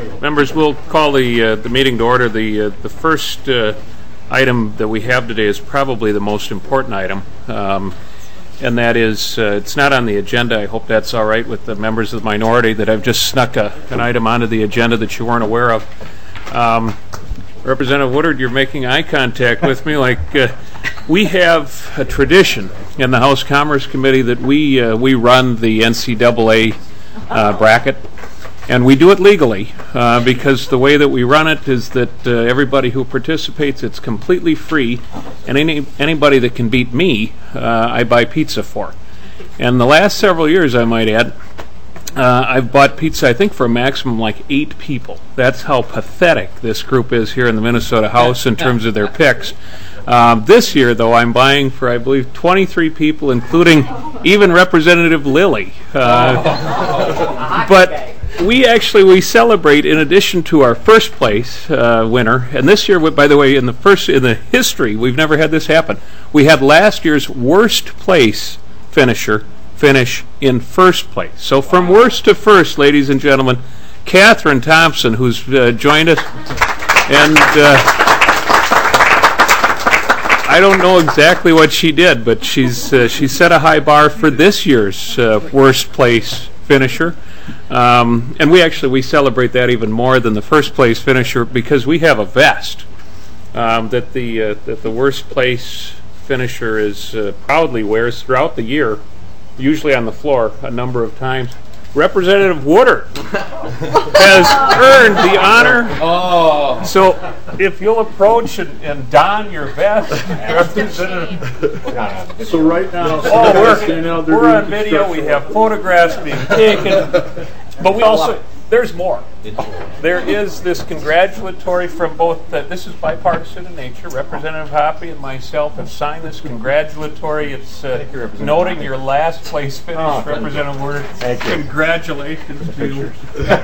Members, we'll call the meeting to order. The first item that we have today is probably the most important item, and that is, it's not on the agenda. I hope that's all right with the members of the minority that I've just snuck an item onto the agenda that you weren't aware of. Representative Woodard, you're making eye contact with me like we have a tradition in the House Commerce Committee that we run the NCAA bracket. And we do it legally because the way that we run it is that everybody who participates, it's completely free, and anybody that can beat me, I buy pizza for. And the last several years, I might add, I've bought pizza, I think, for a maximum like 8 people. That's how pathetic this group is here in the Minnesota House in terms of their picks. This year, though, I'm buying for, I believe, 23 people, including even Representative Lilly. But we celebrate, in addition to our first place winner, and this year, by the way, in the history, we've never had this happen. We had last year's worst place finisher finish in first place. So from worst to first, ladies and gentlemen, Catherine Thompson, who's joined us, and I don't know exactly what she did, but she set a high bar for this year's worst place finisher. And we celebrate that even more than the first place finisher because we have a vest that the worst place finisher proudly wears throughout the year, usually on the floor a number of times. Representative Woodard has earned the honor. Oh. So if you'll approach and don your vest, Representative. So right now, we're on video. We have photographs being taken, but we also there's more. There is this congratulatory from both. This is bipartisan in nature. Representative Hoppe and myself have signed this congratulatory. It's noting your last place finish, Representative Woodard. Thank you. Congratulations to you.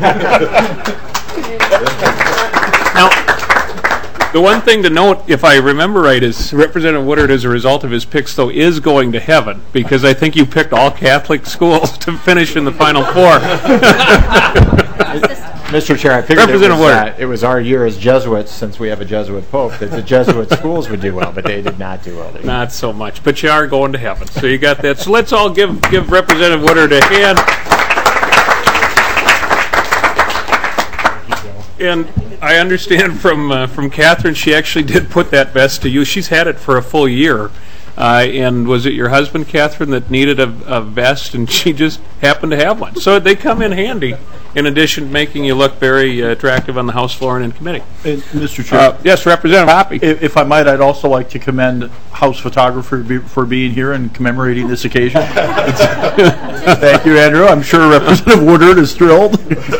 Now, the one thing to note, if I remember right, is Representative Woodard, as a result of his picks, though, is going to heaven because I think you picked all Catholic schools to finish in the Final Four. Mr. Chair, I figured it was our year as Jesuits, since we have a Jesuit Pope, that the Jesuit schools would do well, but they did not do well. Not so much, but you are going to heaven, so you got that. So let's all give Representative Woodard a hand. And I understand from Catherine, she actually did put that vest to use. She's had it for a full year. And was it your husband, Catherine, that needed a vest, and she just happened to have one? So they come in handy, in addition to making you look very attractive on the House floor and in committee. Mr. Chair. Yes, Representative Hoppe. If I might, I'd also like to commend House photographer for being here and commemorating this occasion. Thank you, Andrew. I'm sure Representative Woodard is thrilled.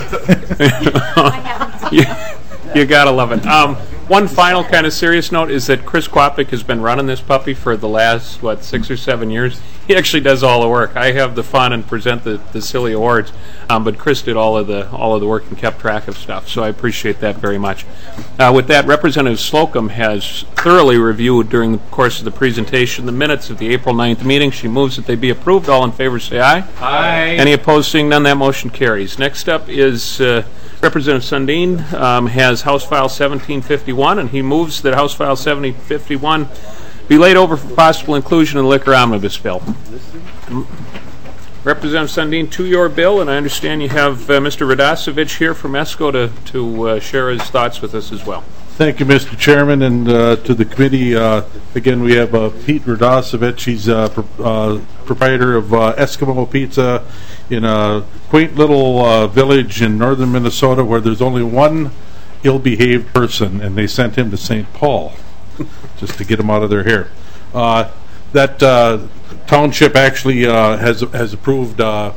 You gotta love it. One final kind of serious note is that Chris Quapic has been running this puppy for the last, 6 or 7 years. He actually does all the work. I have the fun and present the silly awards, but Chris did all of the work and kept track of stuff, so I appreciate that very much. With that, Representative Slocum has thoroughly reviewed during the course of the presentation the minutes of the April 9th meeting. She moves that they be approved. All in favor say aye. Aye. Any opposed? Seeing none, that motion carries. Next up is Representative Sundin has House File 1751, and he moves that House File 1751 be laid over for possible inclusion in the Liquor Omnibus Bill. Representative Sundin, to your bill, and I understand you have Mr. Radosevich here from ESCO to share his thoughts with us as well. Thank you, Mr. Chairman, and to the committee. Again, we have Pete Radosevich. He's proprietor of Eskimo Pizza in a quaint little village in northern Minnesota where there's only one ill-behaved person, and they sent him to St. Paul just to get him out of their hair. That township actually has approved the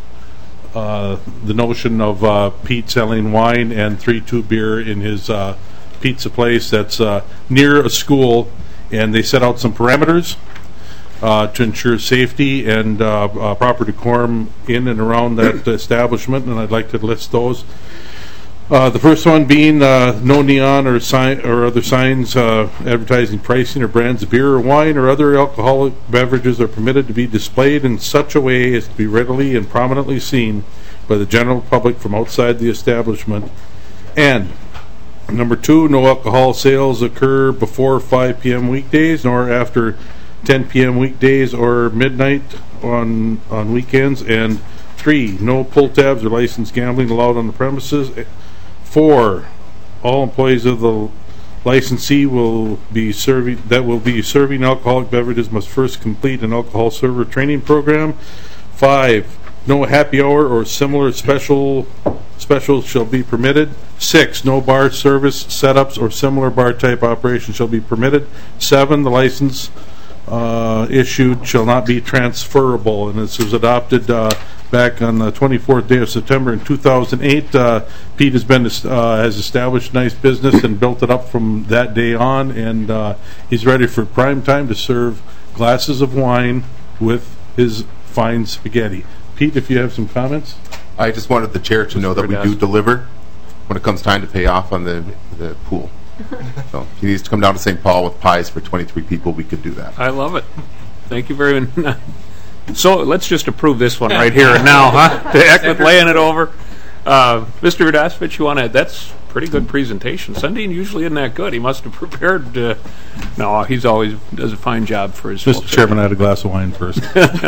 notion of Pete selling wine and 3-2 beer in his pizza place that's near a school, and they set out some parameters to ensure safety and proper decorum in and around that establishment, and I'd like to list those. The first one being no neon or other signs advertising pricing or brands of beer or wine or other alcoholic beverages are permitted to be displayed in such a way as to be readily and prominently seen by the general public from outside the establishment, And number 2, no alcohol sales occur before 5 p.m. weekdays nor after 10 p.m. weekdays or midnight on weekends. And 3, no pull tabs or licensed gambling allowed on the premises. 4, all employees of the licensee will be serving alcoholic beverages must first complete an alcohol server training program. 5, no happy hour or similar specials shall be permitted. 6, no bar service setups or similar bar type operations shall be permitted. 7, the license issued shall not be transferable. And this was adopted back on the 24th day of September in 2008. Pete has established nice business and built it up from that day on, and he's ready for prime time to serve glasses of wine with his fine spaghetti. Pete, if you have some comments? I just wanted the chair to know that we do deliver when it comes time to pay off on the pool. So if he needs to come down to St. Paul with pies for 23 people, we could do that. I love it. Thank you very much. So let's just approve this one right here and now, huh? The heck with laying it over. Mr. Radosevich, you want to? That's pretty good presentation. Sundin usually isn't that good. He must have prepared. No, he's always does a fine job for his. Mr. Chairman, I had a glass of wine first.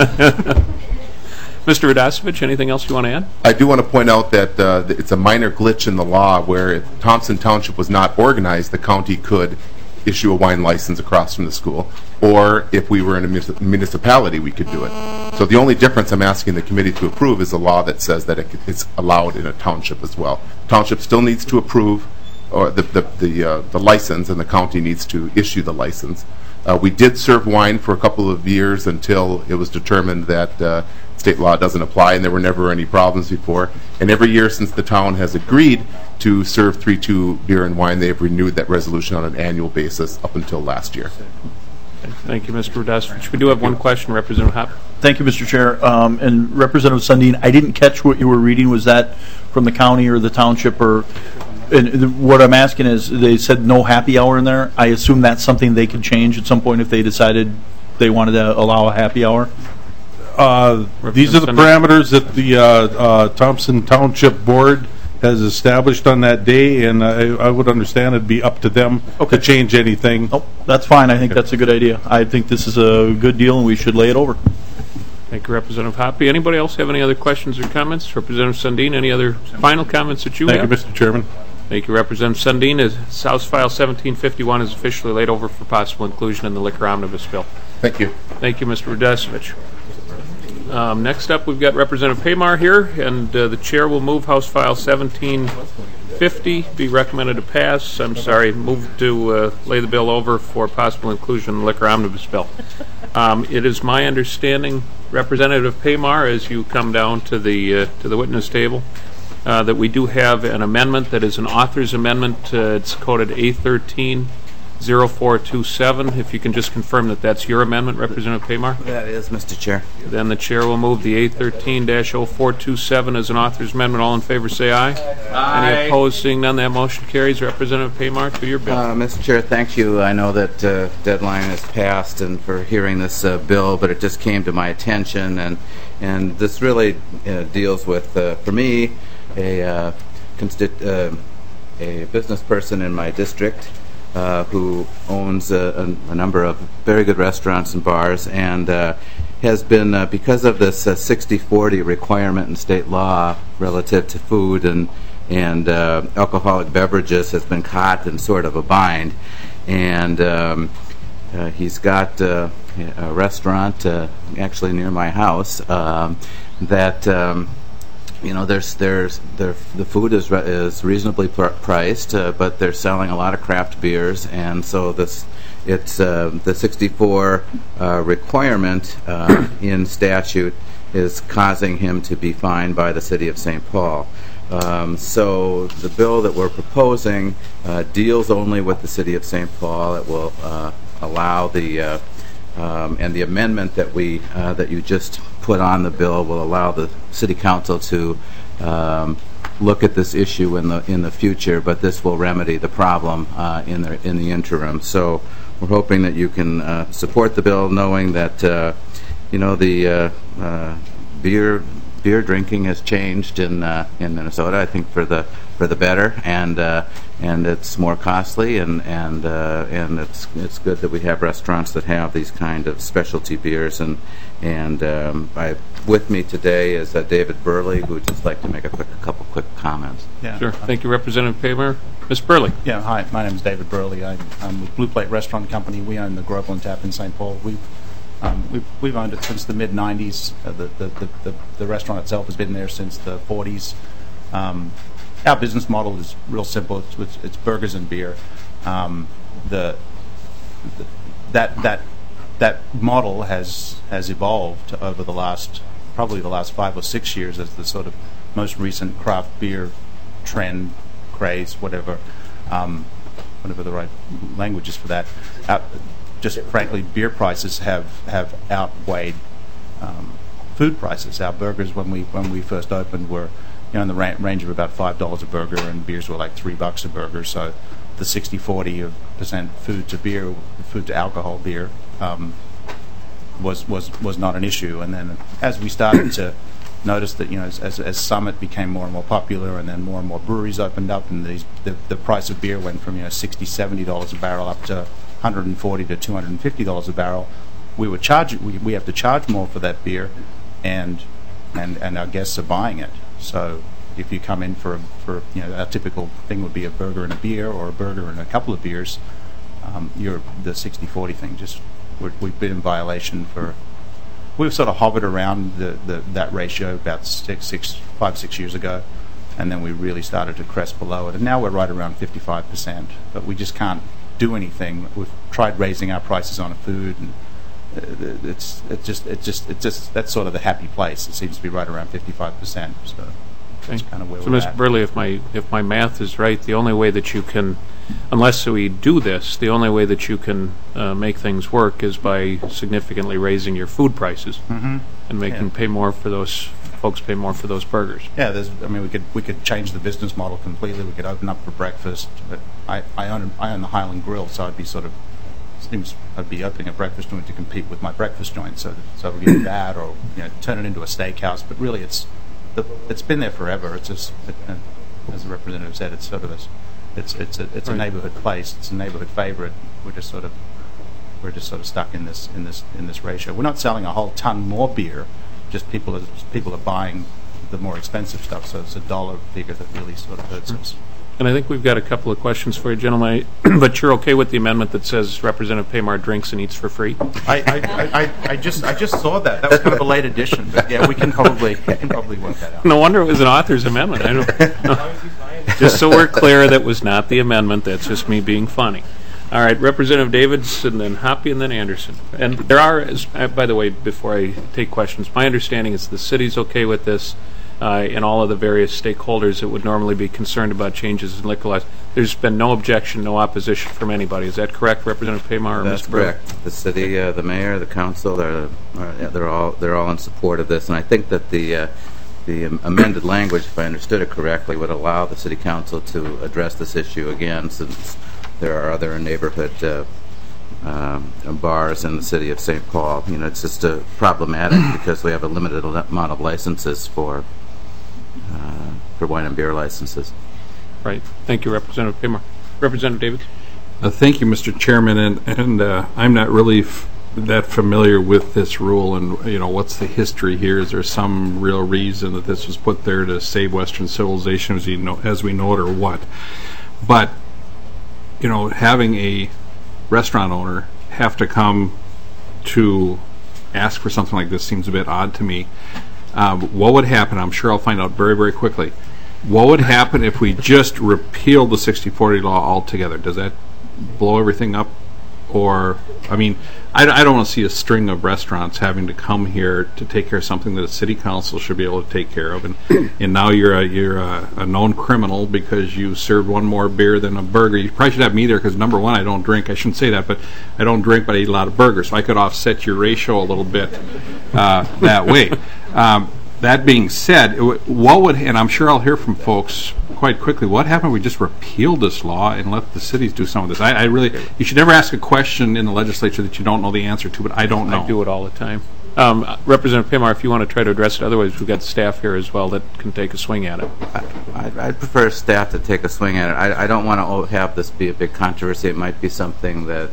Mr. Radosevich, anything else you want to add? I do want to point out that it's a minor glitch in the law where if Thompson Township was not organized, the county could issue a wine license across from the school, or if we were in a municipality, we could do it. So the only difference I'm asking the committee to approve is a law that says that it's allowed in a township as well. Township still needs to approve or the license, and the county needs to issue the license. We did serve wine for a couple of years until it was determined that state law doesn't apply, and there were never any problems before. And every year since the town has agreed to serve 3-2 beer and wine, they have renewed that resolution on an annual basis up until last year. Thank you, Mr. Radosevich. We do have one question, Representative Hoppe. Thank you, Mr. Chair. And Representative Sundin, I didn't catch what you were reading. Was that from the county or the township? Or and what I'm asking is, they said no happy hour in there. I assume that's something they could change at some point if they decided they wanted to allow a happy hour? These are the parameters that the Thompson Township Board has established on that day, and I would understand it'd be up to them to change anything. Oh, that's fine. I think that's a good idea. I think this is a good deal, and we should lay it over. Thank you, Representative Hoppe. Anybody else have any other questions or comments? Representative Sundin, any other final comments that you have? Thank you, Mr. Chairman. Thank you, Representative Sundin. House File 1751 is officially laid over for possible inclusion in the Liquor Omnibus Bill. Thank you. Thank you, Mr. Radosevich. Next up, we've got Representative Paymar here, and the chair will move House File 1750, be recommended to pass. Move to lay the bill over for possible inclusion in the Liquor Omnibus Bill. It is my understanding, Representative Paymar, as you come down to the witness table, that we do have an amendment that is an author's amendment. It's coded A13-0427. If you can just confirm that that's your amendment, Representative Paymar. That is, Mr. Chair. Then the chair will move the A13-0427 as an author's amendment. All in favor say aye. Aye. Any opposed? Seeing none, that motion carries. Representative Paymar, to your bill. Mr. Chair, thank you. I know that deadline has passed and for hearing this bill, but it just came to my attention, and this really deals with, for me, a business person in my district who owns a number of very good restaurants and bars, and has been, because of this 60-40 requirement in state law relative to food and alcoholic beverages, has been caught in sort of a bind. And he's got a restaurant actually near my house that the food is reasonably priced, but they're selling a lot of craft beers, and so the 64 requirement in statute is causing him to be fined by the city of St. Paul. So the bill that we're proposing deals only with the city of St. Paul. It will allow the and the amendment that you just put on the bill will allow the city council to look at this issue in the future, but this will remedy the problem in the interim. So we're hoping that you can support the bill, knowing that the beer drinking has changed in Minnesota. I think for the for the better, and it's more costly, and it's good that we have restaurants that have these kind of specialty beers, and with me today is David Burley, who would just like to make a couple quick comments. Yeah. Sure. Thank you, Representative Paymer. Ms. Burley. Yeah, hi, my name is David Burley. I'm with Blue Plate Restaurant Company. We own the Groveland Tap in St. Paul. We've owned it since the mid-'90s. The restaurant itself has been there since the '40s. Our business model is real simple. It's burgers and beer. That model has evolved over probably the last 5 or 6 years as the sort of most recent craft beer trend, craze, whatever the right language is for that. Just frankly, beer prices have outweighed food prices. Our burgers, when we first opened, were in the range of about $5 a burger, and beers were like $3 a burger. So the 60-40% food to alcohol beer was not an issue. And then as we started to notice that, as Summit became more and more popular, and then more and more breweries opened up, and the price of beer went from $60-70 a barrel up to $140 to $250 a barrel. We have to charge more for that beer, and our guests are buying it. So if you come in for our typical thing would be a burger and a beer, or a burger and a couple of beers, the 60-40 thing, we've been in violation for. We've sort of hovered around that ratio about 5-6 years ago, and then we really started to crest below it, and now we're right around 55%. But we just can't do anything. We've tried raising our prices on food, and it's just that's sort of the happy place. It seems to be right around 55%. So that's kind of where we're Mr. at. Burley, if my math is right, the only way that you can, unless we do this, the only way that you can make things work is by significantly raising your food prices and making folks pay more for those burgers. Yeah, we could change the business model completely. We could open up for breakfast, but I own the Highland Grill, so I'd be opening a breakfast joint to compete with my breakfast joint. So we do that, or turn it into a steakhouse. But really, it's been there forever. It's just, as the representative said, it's sort of it's a neighborhood place. It's a neighborhood favorite. We're just sort of stuck in this ratio. We're not selling a whole ton more beer. Just people are buying the more expensive stuff. So it's a dollar figure that really sort of hurts us. And I think we've got a couple of questions for you, gentlemen. But you're okay with the amendment that says Representative Paymar drinks and eats for free? I just saw that. That was kind of a late addition, but yeah, we can probably work that out. No wonder it was an author's amendment. Just so we're clear, that was not the amendment. That's just me being funny. All right, Representative Davids, and then Hoppy, and then Anderson. And there are, by the way, before I take questions, my understanding is the city's okay with this, and all of the various stakeholders that would normally be concerned about changes in liquor laws. There's been no objection, no opposition from anybody. Is that correct, Representative Paymar? That's correct. The city, the mayor, the council, they're all in support of this, and I think that the amended language, if I understood it correctly, would allow the city council to address this issue again, since there are other neighborhood bars in the city of St. Paul. It's just problematic because we have a limited amount of licenses for wine and beer licenses. Right. Thank you, Representative Paymar. Representative Davids? Thank you, Mr. Chairman, and I'm not really that familiar with this rule, and what's the history here? Is there some real reason that this was put there to save Western civilization as we know it, or what? But having a restaurant owner have to come to ask for something like this seems a bit odd to me. What would happen? I'm sure I'll find out very, very quickly. What would happen if we just repealed the 60-40 law altogether? Does that blow everything up? Or, I don't want to see a string of restaurants having to come here to take care of something that a city council should be able to take care of, and now you're a known criminal because you served one more beer than a burger. You probably should have me there because, number one, I don't drink. I shouldn't say that, but I don't drink, but I eat a lot of burgers, so I could offset your ratio a little bit that way. That being said, what would, and I'm sure I'll hear from folks quite quickly, what happened if we just repealed this law and let the cities do some of this? I really, you should never ask a question in the legislature that you don't know the answer to, but I don't know. I do it all the time. Representative Pimar, if you want to try to address it, otherwise we've got staff here as well that can take a swing at it. I'd prefer staff to take a swing at it. I don't want to have this be a big controversy. It might be something that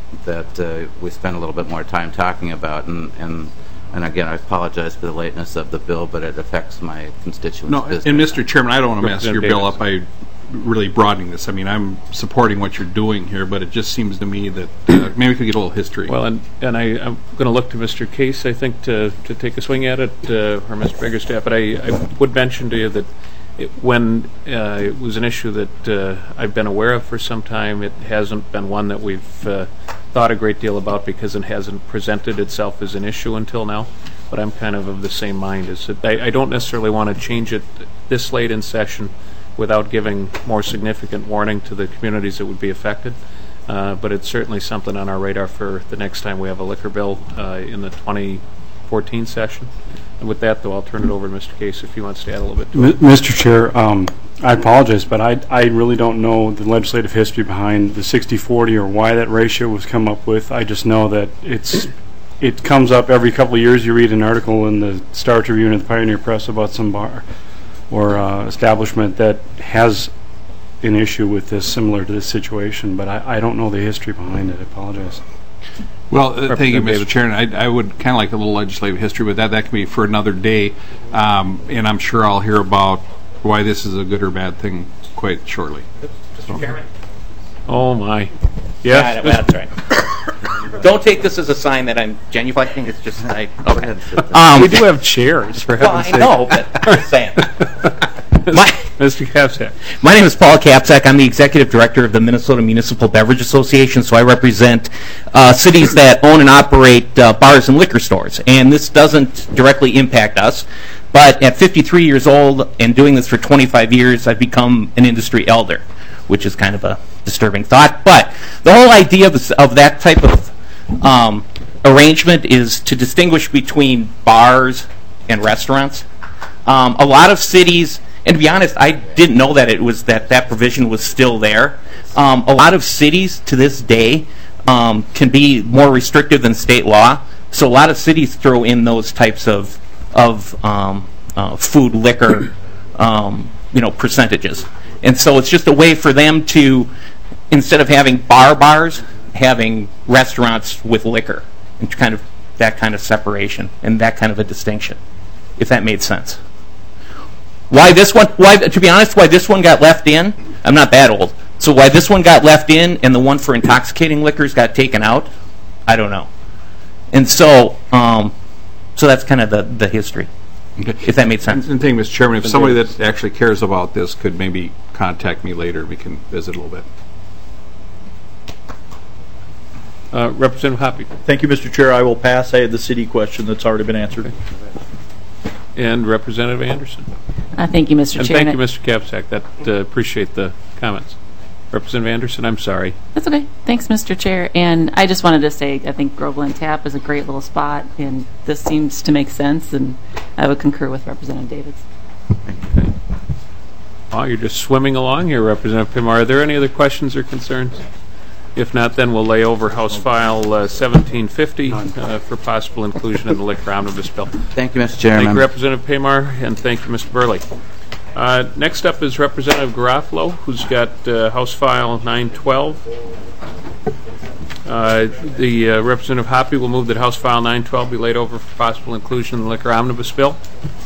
we spend a little bit more time talking about, and again, I apologize for the lateness of the bill, but it affects my constituents' No, business. and Mr. Chairman, I don't want to mess your Representative bill up by really broadening this. I mean, I'm supporting what you're doing here, but it just seems to me that maybe we could get a little history. Well, and I'm going to look to Mr. Case, I think, to take a swing at it, or Mr. Biggerstaff. But I would mention to you that when it was an issue that I've been aware of for some time, it hasn't been one that we've thought a great deal about because it hasn't presented itself as an issue until now. But I'm kind of the same mind. Is that I don't necessarily want to change it this late in session without giving more significant warning to the communities that would be affected. But it's certainly something on our radar for the next time we have a liquor bill in the 2014 session. And with that, though, I'll turn it over to Mr. Case if he wants to add a little bit to it. Mr. Chair, I apologize, but I really don't know the legislative history behind the 60-40 or why that ratio was come up with. I just know that it comes up every couple of years. You read an article in the Star Tribune or the Pioneer Press about some bar or establishment that has an issue with this, similar to this situation, but I don't know the history behind it. I apologize. Well, thank you, Mr. Chairman. I would kind of like a little legislative history, but that can be for another day, and I'm sure I'll hear about why this is a good or bad thing quite shortly. Mr. Chairman? Oh, my. Yes? Yeah, that's right. Don't take this as a sign that I'm genuflecting. It's just okay. We do have chairs, for heaven's sake. I know, but I'm just saying. Mr. Kapsack. My name is Paul Kapsack. I'm the executive director of the Minnesota Municipal Beverage Association, so I represent cities that own and operate bars and liquor stores. And this doesn't directly impact us, but at 53 years old and doing this for 25 years, I've become an industry elder, which is kind of a disturbing thought. But the whole idea of that type of arrangement is to distinguish between bars and restaurants. A lot of cities, and to be honest, I didn't know that it was that provision was still there. A lot of cities to this day can be more restrictive than state law. So a lot of cities throw in those types of food, liquor, percentages. And so it's just a way for them to, instead of having bars, having restaurants with liquor, and kind of that kind of separation and that kind of a distinction, if that made sense. Why this one? To be honest, why this one got left in? I'm not that old, so why this one got left in and the one for intoxicating liquors got taken out, I don't know. And so, so that's kind of the history. Okay. If that made sense. And thank you, Mr. Chairman. If somebody that actually cares about this could maybe contact me later, we can visit a little bit. Representative Hoppe. Thank you, Mr. Chair. I will pass. I had the city question that's already been answered. And Representative Anderson. Thank you, Mr. Chair. And thank you, Mr. Kapsack. Appreciate the comments. Representative Anderson, I'm sorry. That's okay. Thanks, Mr. Chair. And I just wanted to say I think Groveland Tap is a great little spot, and this seems to make sense, and I would concur with Representative Davids. Okay. Oh, you're just swimming along here, Representative Pimar. Are there any other questions or concerns? If not, then we'll lay over House File 1750 for possible inclusion in the Liquor Omnibus Bill. Thank you, Mr. Chairman. Thank you, Representative Pimar, and thank you, Mr. Burley. Next up is Representative Garofalo, who's got House File 912. The Representative Hoppe will move that House File 912 be laid over for possible inclusion in the Liquor Omnibus Bill.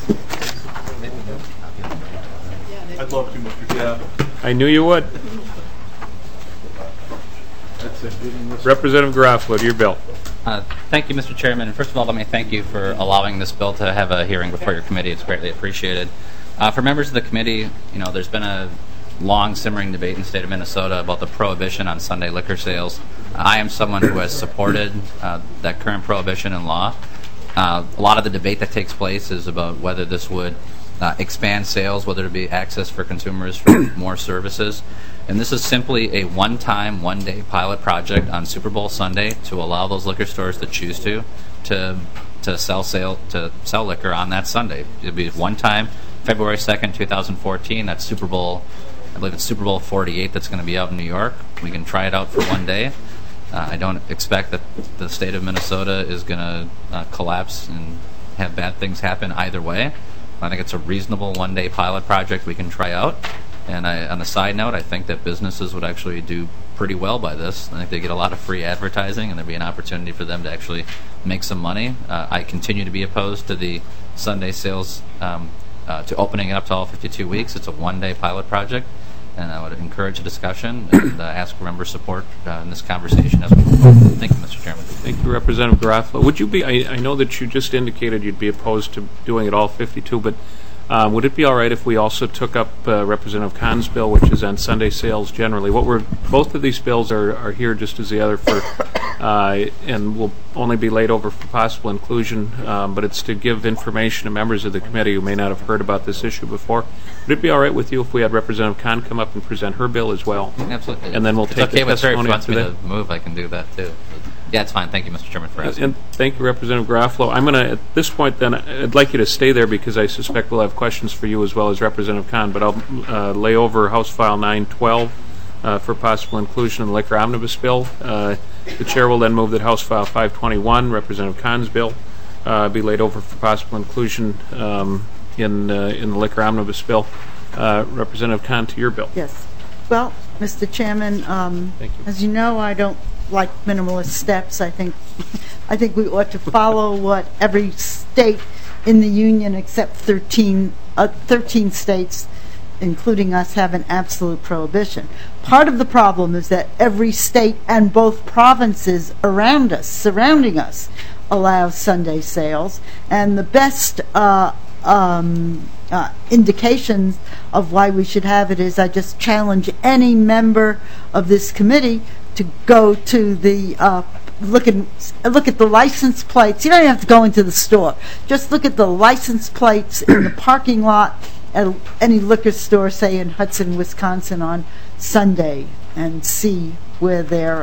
I'd love to, Mr. Chair. I knew you would. Representative Garofalo, your bill. Thank you, Mr. Chairman. First of all, let me thank you for allowing this bill to have a hearing before your committee. It's greatly appreciated. For members of the committee, there's been a long simmering debate in the state of Minnesota about the prohibition on Sunday liquor sales. I am someone who has supported that current prohibition in law. A lot of the debate that takes place is about whether this would expand sales, whether it be access for consumers for more services. And this is simply a one-time, one-day pilot project on Super Bowl Sunday to allow those liquor stores that choose to sell liquor on that Sunday. It'll be one time, February 2nd, 2014. That's Super Bowl, I believe it's Super Bowl 48 that's going to be out in New York. We can try it out for one day. I don't expect that the state of Minnesota is going to collapse and have bad things happen either way. I think it's a reasonable one-day pilot project we can try out. And on a side note, I think that businesses would actually do pretty well by this. I think they get a lot of free advertising, and there'd be an opportunity for them to actually make some money. I continue to be opposed to the Sunday sales, to opening it up to all 52 weeks. It's a one-day pilot project, and I would encourage a discussion and ask for member support in this conversation as we move forward. Thank you, Mr. Chairman. Thank you, Representative Garofalo. Would you be, I know that you just indicated you'd be opposed to doing it all 52, but would it be all right if we also took up Representative Kahn's bill, which is on Sunday sales generally? Both of these bills are here just as the other for, and will only be laid over for possible inclusion, but it's to give information to members of the committee who may not have heard about this issue before. Would it be all right with you if we had Representative Kahn come up and present her bill as well? Absolutely. And then we'll take the testimony after that. If it's okay with Terry, if he wants me to move, I can do that too. Yeah, it's fine. Thank you, Mr. Chairman, for asking. And thank you, Representative Garofalo. I'm going to, at this point then, I'd like you to stay there because I suspect we'll have questions for you as well as Representative Kahn, but I'll lay over House File 912 for possible inclusion in the Liquor Omnibus Bill. The Chair will then move that House File 521, Representative Kahn's bill, be laid over for possible inclusion in the Liquor Omnibus Bill. Representative Kahn, to your bill. Yes. Well, Mr. Chairman, Thank you. as you know, I don't like minimalist steps. I think we ought to follow what every state in the union except 13 states, including us, have an absolute prohibition. Part of the problem is that every state and both provinces around us, surrounding us, allow Sunday sales, and the best indications of why we should have it is I just challenge any member of this committee to go to the look at the license plates. You don't even have to go into the store. Just look at the license plates in the parking lot at any liquor store, say in Hudson, Wisconsin, on Sunday, and see where they're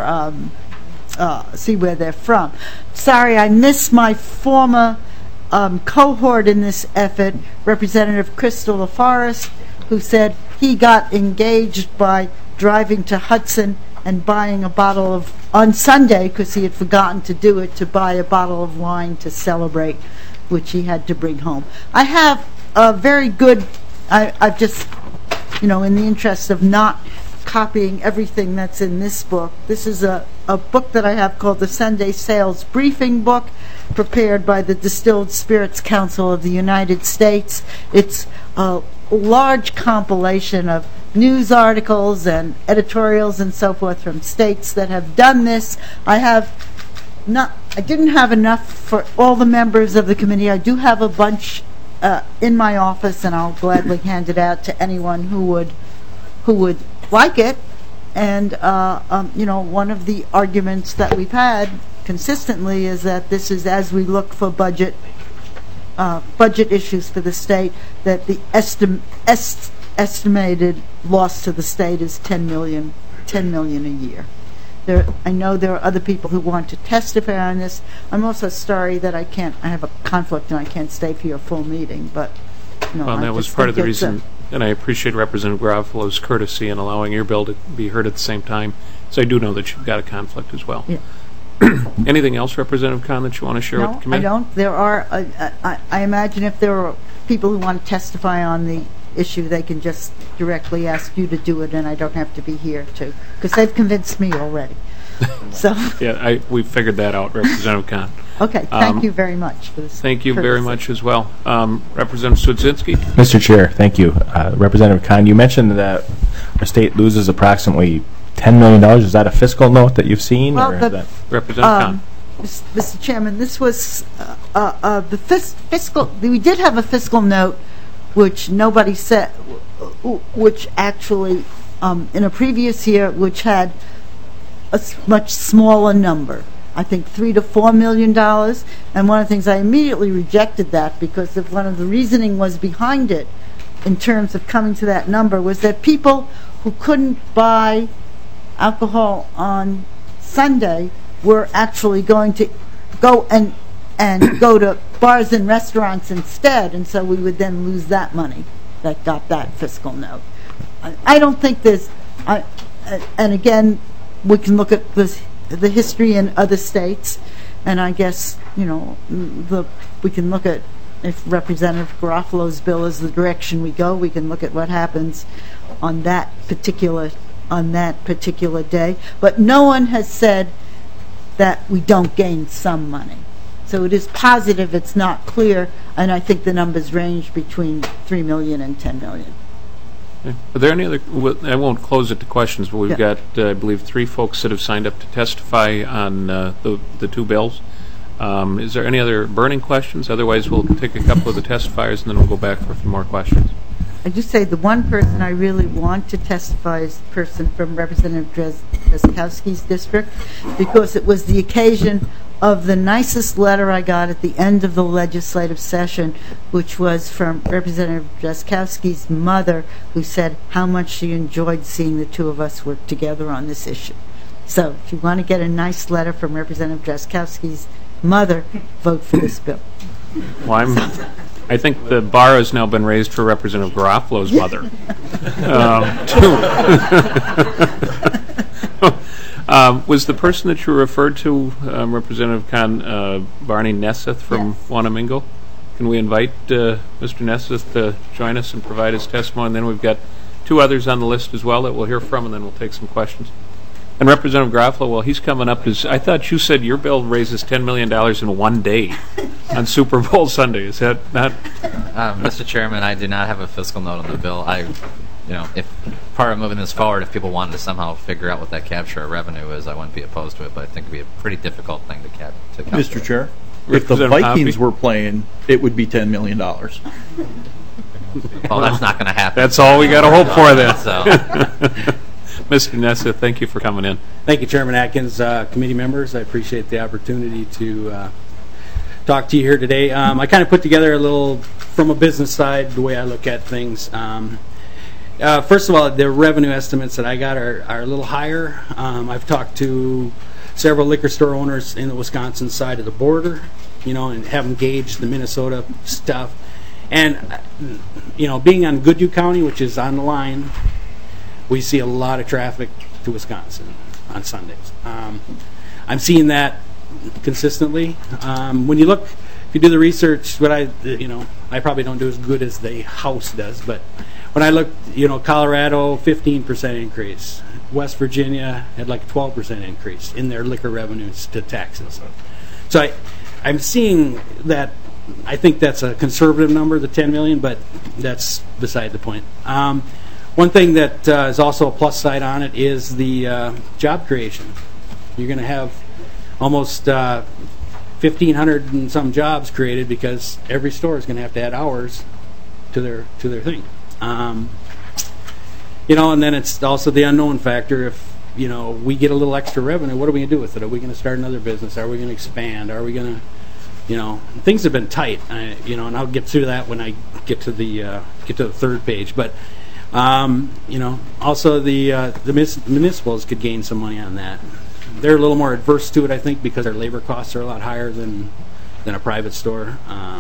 from. Sorry, I missed my former cohort in this effort, Representative Crystal LaForest, who said he got engaged by driving to Hudson and buying a bottle of, on Sunday, because he had forgotten to do it, to buy a bottle of wine to celebrate, which he had to bring home. I have a very good, I've just, in the interest of not copying everything that's in this book, this is a book that I have called the Sunday Sales Briefing Book, prepared by the Distilled Spirits Council of the United States. It's a large compilation of news articles and editorials and so forth from states that have done this. I didn't have enough for all the members of the committee. I do have a bunch in my office, and I'll gladly hand it out to anyone who would like it. And one of the arguments that we've had consistently is that this is, as we look for budget issues for the state, that the estimated loss to the state is $10 million a year. I know there are other people who want to testify on this. I'm also sorry that I have a conflict and I can't stay for your full meeting, but well, that was part of the reason, and I appreciate Representative Garofalo's courtesy in allowing your bill to be heard at the same time. So I do know that you've got a conflict as well. Yeah. Anything else, Representative Kahn, that you want to share with the committee? No, I don't. There are, I imagine if there are people who want to testify on the issue, they can just directly ask you to do it, and I don't have to be here to, because they've convinced me already. So yeah, we figured that out, Representative Kahn. Okay, thank you very much for this. Thank you very much as well. Representative Swedzinski. Mr. Chair, thank you. Representative Kahn, you mentioned that our state loses approximately $10 million. Is that a fiscal note that you've seen? Well, or Representative Kahn. Mr. Chairman, this was the fiscal. We did have a fiscal note, which nobody said, which actually, in a previous year, which had a much smaller number. I think $3 to $4 million. And one of the things, I immediately rejected that because of one of the reasoning was behind it in terms of coming to that number was that people who couldn't buy alcohol on Sunday were actually going to go and go to bars and restaurants instead, and so we would then lose that money that got that fiscal note. I don't think there's, and again, we can look at this the history in other states, and I guess, we can look at, if Representative Garofalo's bill is the direction we go, we can look at what happens on that particular day. But no one has said that we don't gain some money. So it is positive, it's not clear, and I think the numbers range between 3 million and 10 million. Are there any other, I won't close it to questions, but we've got, I believe, 3 folks that have signed up to testify on the 2 bills. Is there any other burning questions? Otherwise, we'll take a couple of the testifiers and then we'll go back for a few more questions. I just say the one person I really want to testify is the person from Representative Drazkowski's district, because it was the occasion of the nicest letter I got at the end of the legislative session, which was from Representative Drazkowski's mother, who said how much she enjoyed seeing the 2 of us work together on this issue. So if you want to get a nice letter from Representative Drazkowski's mother, vote for this bill. Well, I think the bar has now been raised for Representative Garofalo's mother. Was the person that you referred to, Representative Barney Nesseth from Wanamingo? Can we invite Mr. Nesseth to join us and provide his testimony? And then we've got 2 others on the list as well that we'll hear from, and then we'll take some questions. And Representative Garofalo, well, he's coming up. I thought you said your bill raises $10 million in one day on Super Bowl Sunday. Is that not? Mr. Chairman, I do not have a fiscal note on the bill. If part of moving this forward, if people wanted to somehow figure out what that capture of revenue is, I wouldn't be opposed to it, but I think it would be a pretty difficult thing to calculate. Mr. Chair, if the Vikings were playing, it would be $10 million. Well, that's not going to happen. That's all we got to hope for then. So. Mr. Nesseth, thank you for coming in. Thank you, Chairman Atkins, committee members. I appreciate the opportunity to talk to you here today. I kind of put together a little, from a business side, the way I look at things. First of all, the revenue estimates that I got are a little higher. I've talked to several liquor store owners in the Wisconsin side of the border, and have engaged the Minnesota stuff. And, being on Goodhue County, which is on the line, we see a lot of traffic to Wisconsin on Sundays. I'm seeing that consistently. When you look, if you do the research, I probably don't do as good as the House does, but when I looked, Colorado, 15% increase. West Virginia had like a 12% increase in their liquor revenues to taxes. So I'm seeing that. I think that's a conservative number, the 10 million, but that's beside the point. One thing that is also a plus side on it is the job creation. You're going to have almost 1,500 and some jobs created because every store is going to have to add hours to their thing. And then it's also the unknown factor. If we get a little extra revenue, what are we going to do with it? Are we going to start another business? Are we going to expand? Are we going to, things have been tight. And I'll get through that when I get to the third page. But also the municipals could gain some money on that. They're a little more adverse to it, I think, because their labor costs are a lot higher than a private store.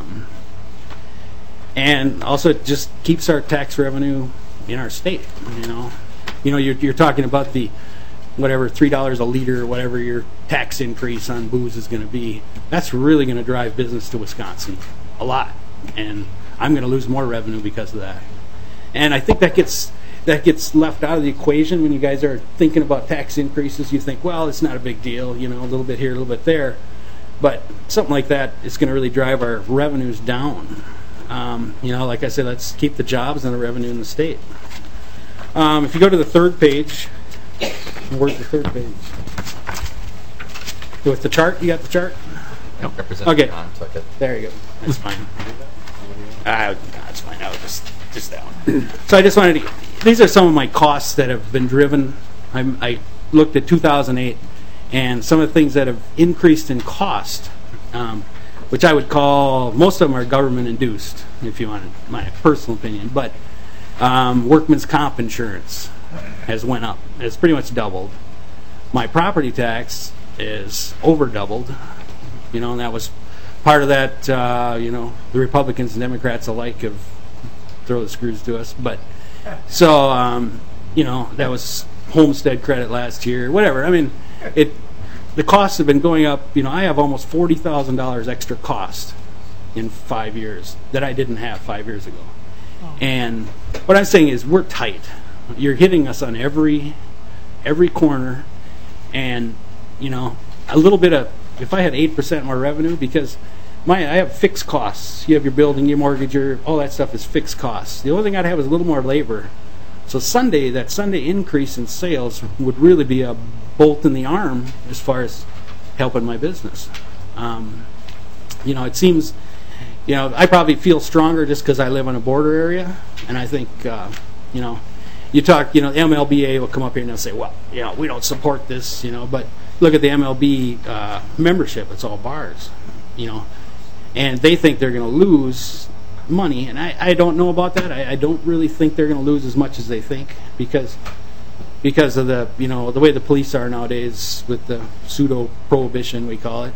And also it just keeps our tax revenue in our state. You're talking about the whatever $3 a liter or whatever your tax increase on booze is going to be. That's really going to drive business to Wisconsin a lot, and I'm going to lose more revenue because of that. And I think that gets left out of the equation when you guys are thinking about tax increases. You think, well, it's not a big deal, a little bit here, a little bit there. But something like that is going to really drive our revenues down. Like I said, let's keep the jobs and the revenue in the state. If you go to the third page, where's the third page? With the chart, you got the chart? Nope. Okay. There you go. That's fine. That's fine. I was just that one. So I just wanted to. These are some of my costs that have been driven. I looked at 2008 and some of the things that have increased in cost, which I would call, most of them are government induced, if you wanted my personal opinion. But workman's comp insurance has went up. It's pretty much doubled. My property tax is over doubled. And that was part of that. The Republicans and Democrats alike have thrown the screws to us. But so that was homestead credit last year. Whatever. I mean, the costs have been going up. I have almost $40,000 extra cost in 5 years that I didn't have 5 years ago. And what I'm saying is we're tight. You're hitting us on every corner, and a little bit of, if I had 8% more revenue, because I have fixed costs. You have your building, your mortgage, all that stuff is fixed costs. The only thing I'd have is a little more labor. So that Sunday increase in sales would really be a bolt in the arm as far as helping my business. It seems, I probably feel stronger just because I live in a border area, and I think, you talk, MLBA will come up here and they'll say, well, we don't support this, but look at the MLB membership, it's all bars, and they think they're going to lose money, and I don't know about that. I don't really think they're going to lose as much as they think because of the the way the police are nowadays with the pseudo prohibition, we call it.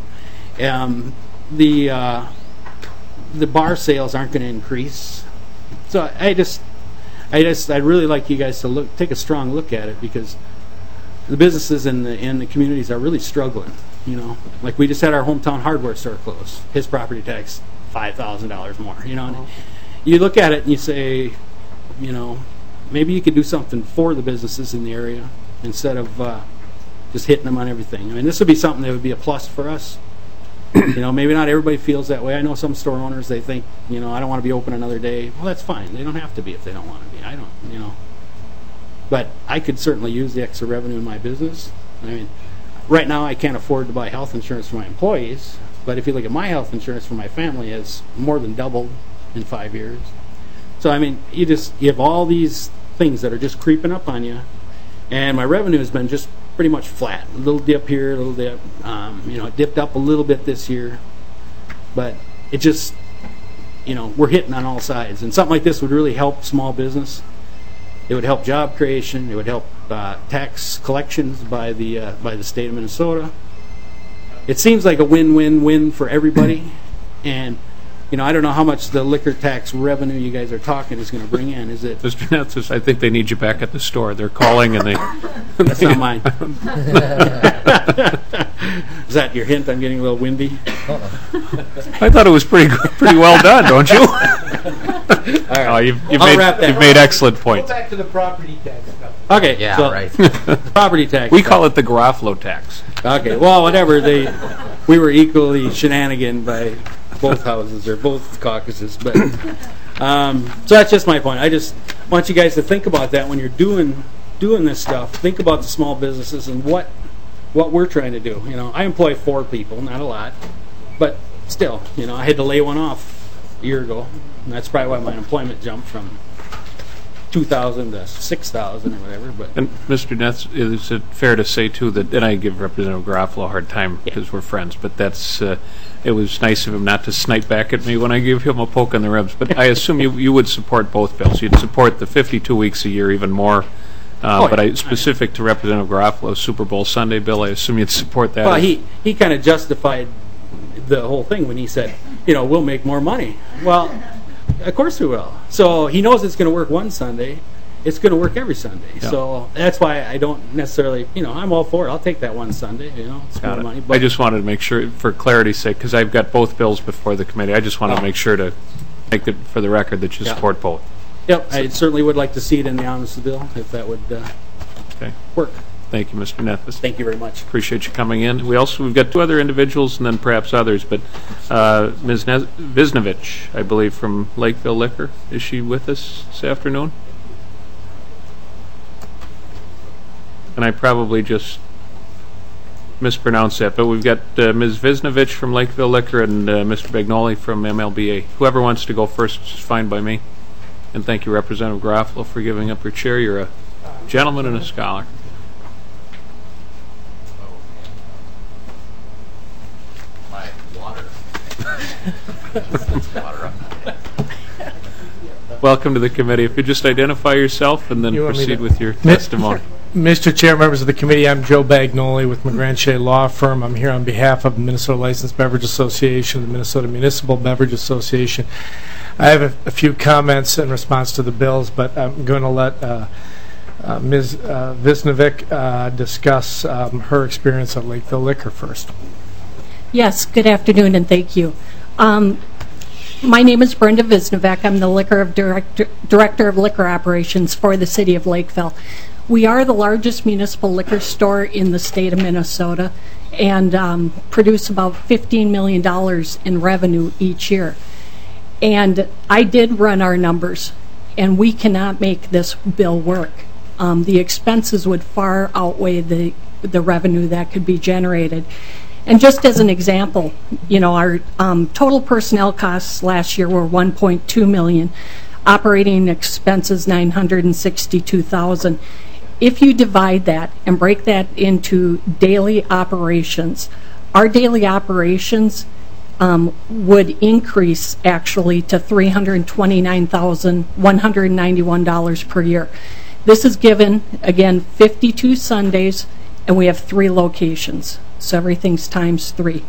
The bar sales aren't going to increase, so I'd really like you guys to take a strong look at it, because the businesses in the communities are really struggling. Like we just had our hometown hardware store close. His property tax $5,000 more. And you look at it and you say, maybe you could do something for the businesses in the area instead of just hitting them on everything. I mean, this would be something that would be a plus for us. Maybe not everybody feels that way. I know some store owners, they think, I don't want to be open another day. Well, that's fine. They don't have to be if they don't want to be. I don't, But I could certainly use the extra revenue in my business. I mean, right now I can't afford to buy health insurance for my employees, but if you look at my health insurance for my family, it's more than doubled in 5 years. So, I mean, you have all these things that are just creeping up on you, and my revenue has been just pretty much flat. A little dip here, a little dip. It dipped up a little bit this year, but it just, we're hitting on all sides. And something like this would really help small business. It would help job creation. It would help tax collections by the state of Minnesota. It seems like a win-win-win for everybody. And I don't know how much the liquor tax revenue you guys are talking is going to bring in. Is it? Mr. Nets, I think they need you back at the store. They're calling and they... That's not mine. Is that your hint? I'm getting a little windy. I thought it was pretty well done, don't you? All right. You've made excellent points. Go back to the property tax stuff. Okay. Yeah, so, right. Property tax. We call it the Garofalo tax. Okay. Well, whatever. We were equally shenanigan by both houses or both caucuses, but so that's just my point. I just want you guys to think about that when you're doing this stuff. Think about the small businesses and what we're trying to do. I employ 4 people, not a lot, but still, I had to lay one off a year ago, and that's probably why my employment jumped from 2,000 to 6,000 or whatever. But and Mr. Nets, is it fair to say too that, and I give Representative Garofalo a hard time because we're friends, but that's it was nice of him not to snipe back at me when I give him a poke in the ribs. But I assume you would support both bills. You'd support the 52 weeks a year even more. But specific to Representative Garofalo's Super Bowl Sunday bill, I assume you'd support that. Well, he kind of justified the whole thing when he said, we'll make more money. Well, of course we will. So he knows it's going to work one Sunday. It's going to work every Sunday. Yeah. So that's why I don't necessarily, I'm all for it. I'll take that one Sunday, it's more money. But I just wanted to make sure, for clarity's sake, because I've got both bills before the committee, I just want to make sure to make it for the record that you support both. Yep, I certainly would like to see it in the omnibus bill if that would work. Thank you, Mr. Nethus. Thank you very much. Appreciate you coming in. We've got 2 other individuals and then perhaps others, but Ms. Visnovich, I believe, from Lakeville Liquor, is she with us this afternoon? And I probably just mispronounced that, but we've got Ms. Visnovich from Lakeville Liquor and Mr. Bagnoli from MLBA. Whoever wants to go first is fine by me. And thank you, Representative Garofalo, for giving up your chair. You're a gentleman and a scholar. My water. Welcome to the committee. If you just identify yourself and then proceed with your testimony. Mr. Chair, members of the committee, I'm Joe Bagnoli with McGranche Law Firm. I'm here on behalf of the Minnesota Licensed Beverage Association, the Minnesota Municipal Beverage Association. I have a few comments in response to the bills, but I'm going to let Ms. Visnovic discuss her experience at Lakeville Liquor first. Yes, good afternoon and thank you. My name is Brenda Visnovic. I'm the Director of Liquor Operations for the City of Lakeville. We are the largest municipal liquor store in the state of Minnesota and produce about $15 million in revenue each year. And I did run our numbers, and we cannot make this bill work. The expenses would far outweigh the revenue that could be generated. And just as an example, our total personnel costs last year were $1.2 million, operating expenses $962,000. If you divide that and break that into daily operations, our daily operations would increase actually to $329,191 per year. This is given, again, 52 Sundays, and we have 3 locations, so everything's times 3.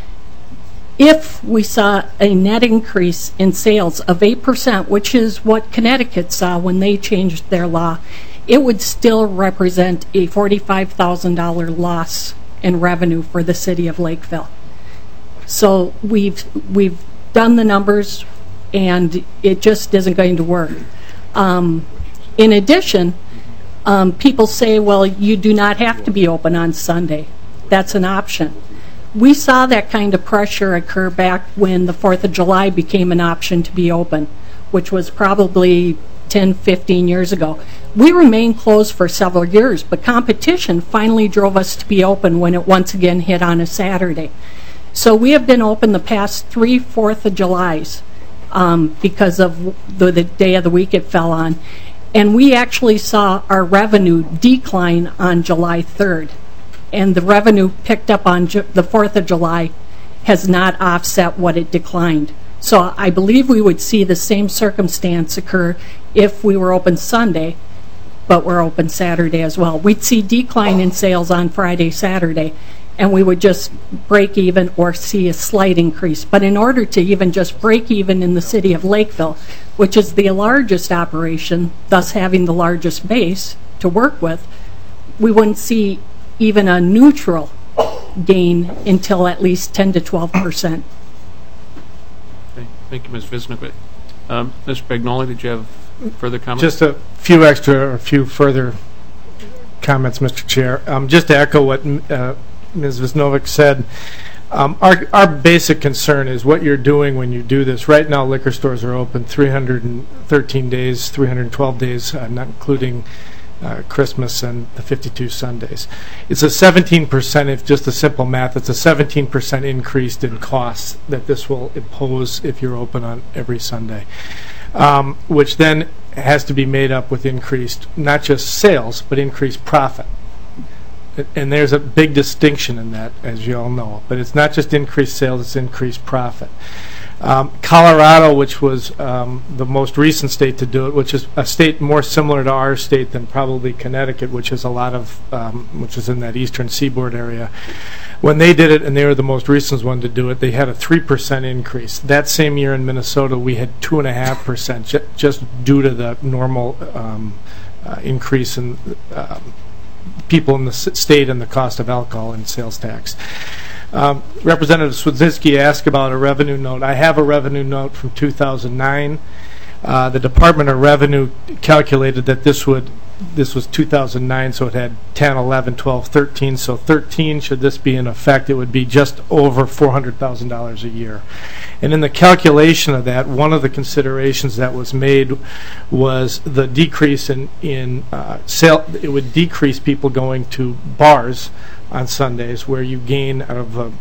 If we saw a net increase in sales of 8%, which is what Connecticut saw when they changed their law, it would still represent a $45,000 loss in revenue for the city of Lakeville. So we've done the numbers, and it just isn't going to work. In addition, people say, well, you do not have to be open on Sunday. That's an option. We saw that kind of pressure occur back when the 4th of July became an option to be open, which was probably 10, 15 years ago. We remained closed for several years, but competition finally drove us to be open when it once again hit on a Saturday. So we have been open the past 3 4th of Julys because of the day of the week it fell on. And we actually saw our revenue decline on July 3rd. And the revenue picked up on the 4th of July has not offset what it declined. So I believe we would see the same circumstance occur if we were open Sunday, but we're open Saturday as well. We'd see decline in sales on Friday, Saturday, and we would just break even or see a slight increase. But in order to even just break even in the city of Lakeville, which is the largest operation, thus having the largest base to work with, we wouldn't see even a neutral gain until at least 10 to 12%. Okay. Thank you, Ms. Visnovic. Mr. Bagnoli, did you have further comments? Just a few further comments, Mr. Chair. Just to echo what Ms. Visnovic said, our basic concern is what you're doing when you do this. Right now, liquor stores are open 313 days, 312 days, not including Christmas and the 52 Sundays. It's a 17%, if just a simple math, it's a 17% increase in costs that this will impose if you're open on every Sunday, which then has to be made up with increased, not just sales, but increased profit. And there's a big distinction in that, as you all know. But it's not just increased sales, it's increased profit. Colorado, which was the most recent state to do it, which is a state more similar to our state than probably Connecticut, which is a lot of, which is in that eastern seaboard area. When they did it, and they were the most recent one to do it, they had a 3% increase. That same year in Minnesota, we had 2.5%, just due to the normal increase in people in the state and the cost of alcohol and sales tax. Representative Swedzinski asked about a revenue note. I have a revenue note from 2009. The Department of Revenue calculated that this was 2009, so it had 10, 11, 12, 13. So 13, should this be in effect, it would be just over $400,000 a year. And in the calculation of that, one of the considerations that was made was the decrease in sale. It would decrease people going to bars on Sundays, where you gain out of a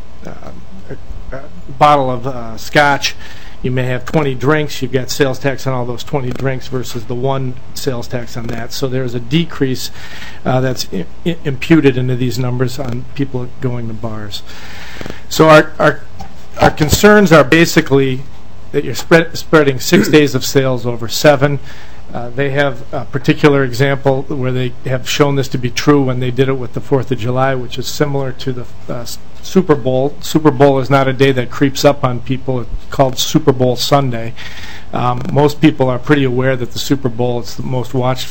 bottle of scotch, you may have 20 drinks, you've got sales tax on all those 20 drinks versus the one sales tax on that. So there's a decrease that's imputed into these numbers on people going to bars. So our concerns are basically that you're spreading 6 days of sales over 7. They have a particular example where they have shown this to be true when they did it with the 4th of July, which is similar to the Super Bowl. Super Bowl is not a day that creeps up on people. It's called Super Bowl Sunday. Most people are pretty aware that the Super Bowl is the most watched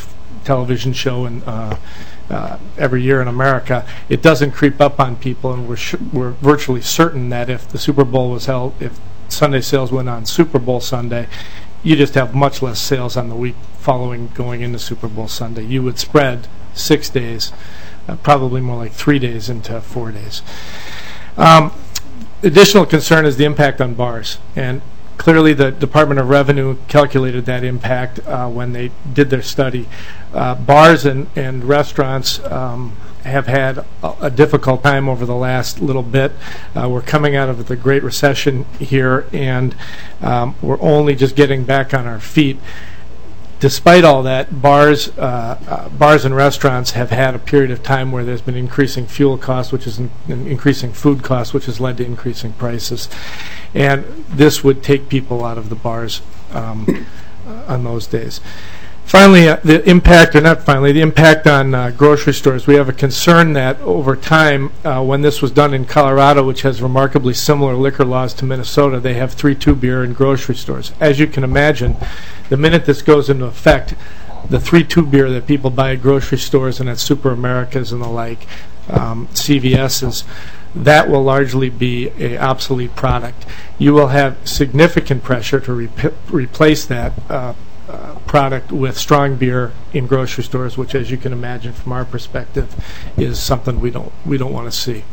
television show and every year in America, it doesn't creep up on people, and we're virtually certain that if the Super Bowl was held, if Sunday sales went on Super Bowl Sunday, you just have much less sales on the week following going into Super Bowl Sunday. You would spread 6 days, probably more like 3 days into 4 days. Additional concern is the impact on bars, and clearly the Department of Revenue calculated that impact when they did their study. Bars and restaurants have had a difficult time over the last little bit. We're coming out of the Great Recession here, and we're only just getting back on our feet. Despite all that, bars and restaurants have had a period of time where there's been increasing fuel costs, which is increasing food costs, which has led to increasing prices. And this would take people out of the bars on those days. Finally, the impact on grocery stores. We have a concern that over time, when this was done in Colorado, which has remarkably similar liquor laws to Minnesota, they have 3-2 beer in grocery stores. As you can imagine, the minute this goes into effect, the 3-2 beer that people buy at grocery stores and at Super Americas and the like, CVS's, that will largely be an obsolete product. You will have significant pressure to replace that product with strong beer in grocery stores, which, as you can imagine, from our perspective, is something we don't want to see.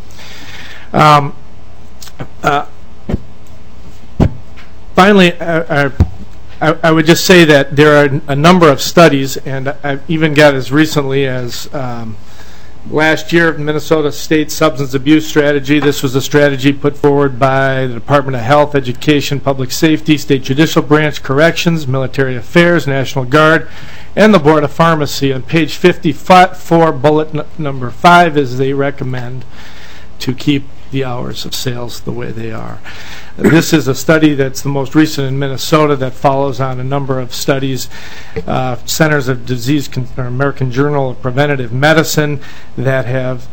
Finally, I would just say that there are a number of studies, and I've even got as recently as last year, Minnesota State Substance Abuse Strategy. This was a strategy put forward by the Department of Health, Education, Public Safety, State Judicial Branch, Corrections, Military Affairs, National Guard, and the Board of Pharmacy. On page 54, bullet number 5, is they recommend to keep the hours of sales the way they are. This is a study that's the most recent in Minnesota that follows on a number of studies. Centers of Disease, or American Journal of Preventative Medicine, that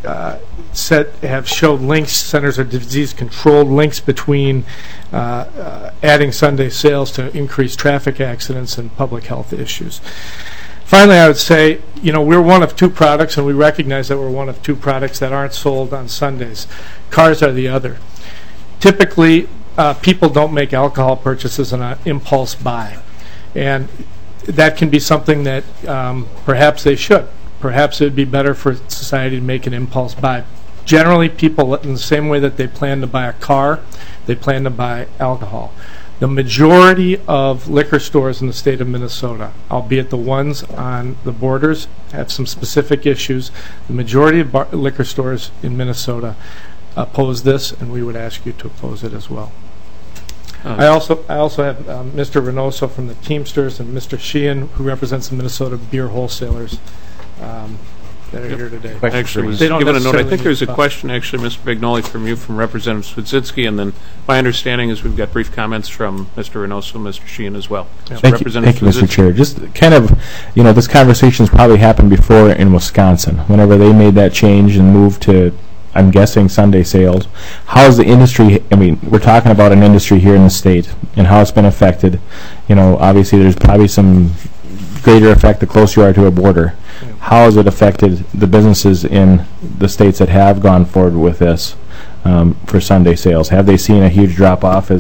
have showed links, Centers of Disease Control links between adding Sunday sales to increase traffic accidents and public health issues. Finally, I would say, we're one of 2 products, and we recognize that we're one of 2 products that aren't sold on Sundays. Cars are the other. Typically, people don't make alcohol purchases on an impulse buy, and that can be something that perhaps they should. Perhaps it would be better for society to make an impulse buy. Generally, people, in the same way that they plan to buy a car, they plan to buy alcohol. The majority of liquor stores in the state of Minnesota, albeit the ones on the borders have some specific issues, the majority of liquor stores in Minnesota oppose this, and we would ask you to oppose it as well. I also have Mr. Reynoso from the Teamsters and Mr. Sheehan, who represents the Minnesota beer wholesalers, that are here today. Actually, was given a note. I think there's a question, actually, Mr. Bignoli, from you, from Representative Swedzinski, and then my understanding is we've got brief comments from Mr. Reynoso and Mr. Sheehan as well. So Thank you, Mr. Chair. Just kind of, this conversation's probably happened before in Wisconsin, whenever they made that change and moved to, I'm guessing, Sunday sales. How's the industry, we're talking about an industry here in the state and how it's been affected. Obviously there's probably some greater effect the closer you are to a border. How has it affected the businesses in the states that have gone forward with this for Sunday sales? Have they seen a huge drop-off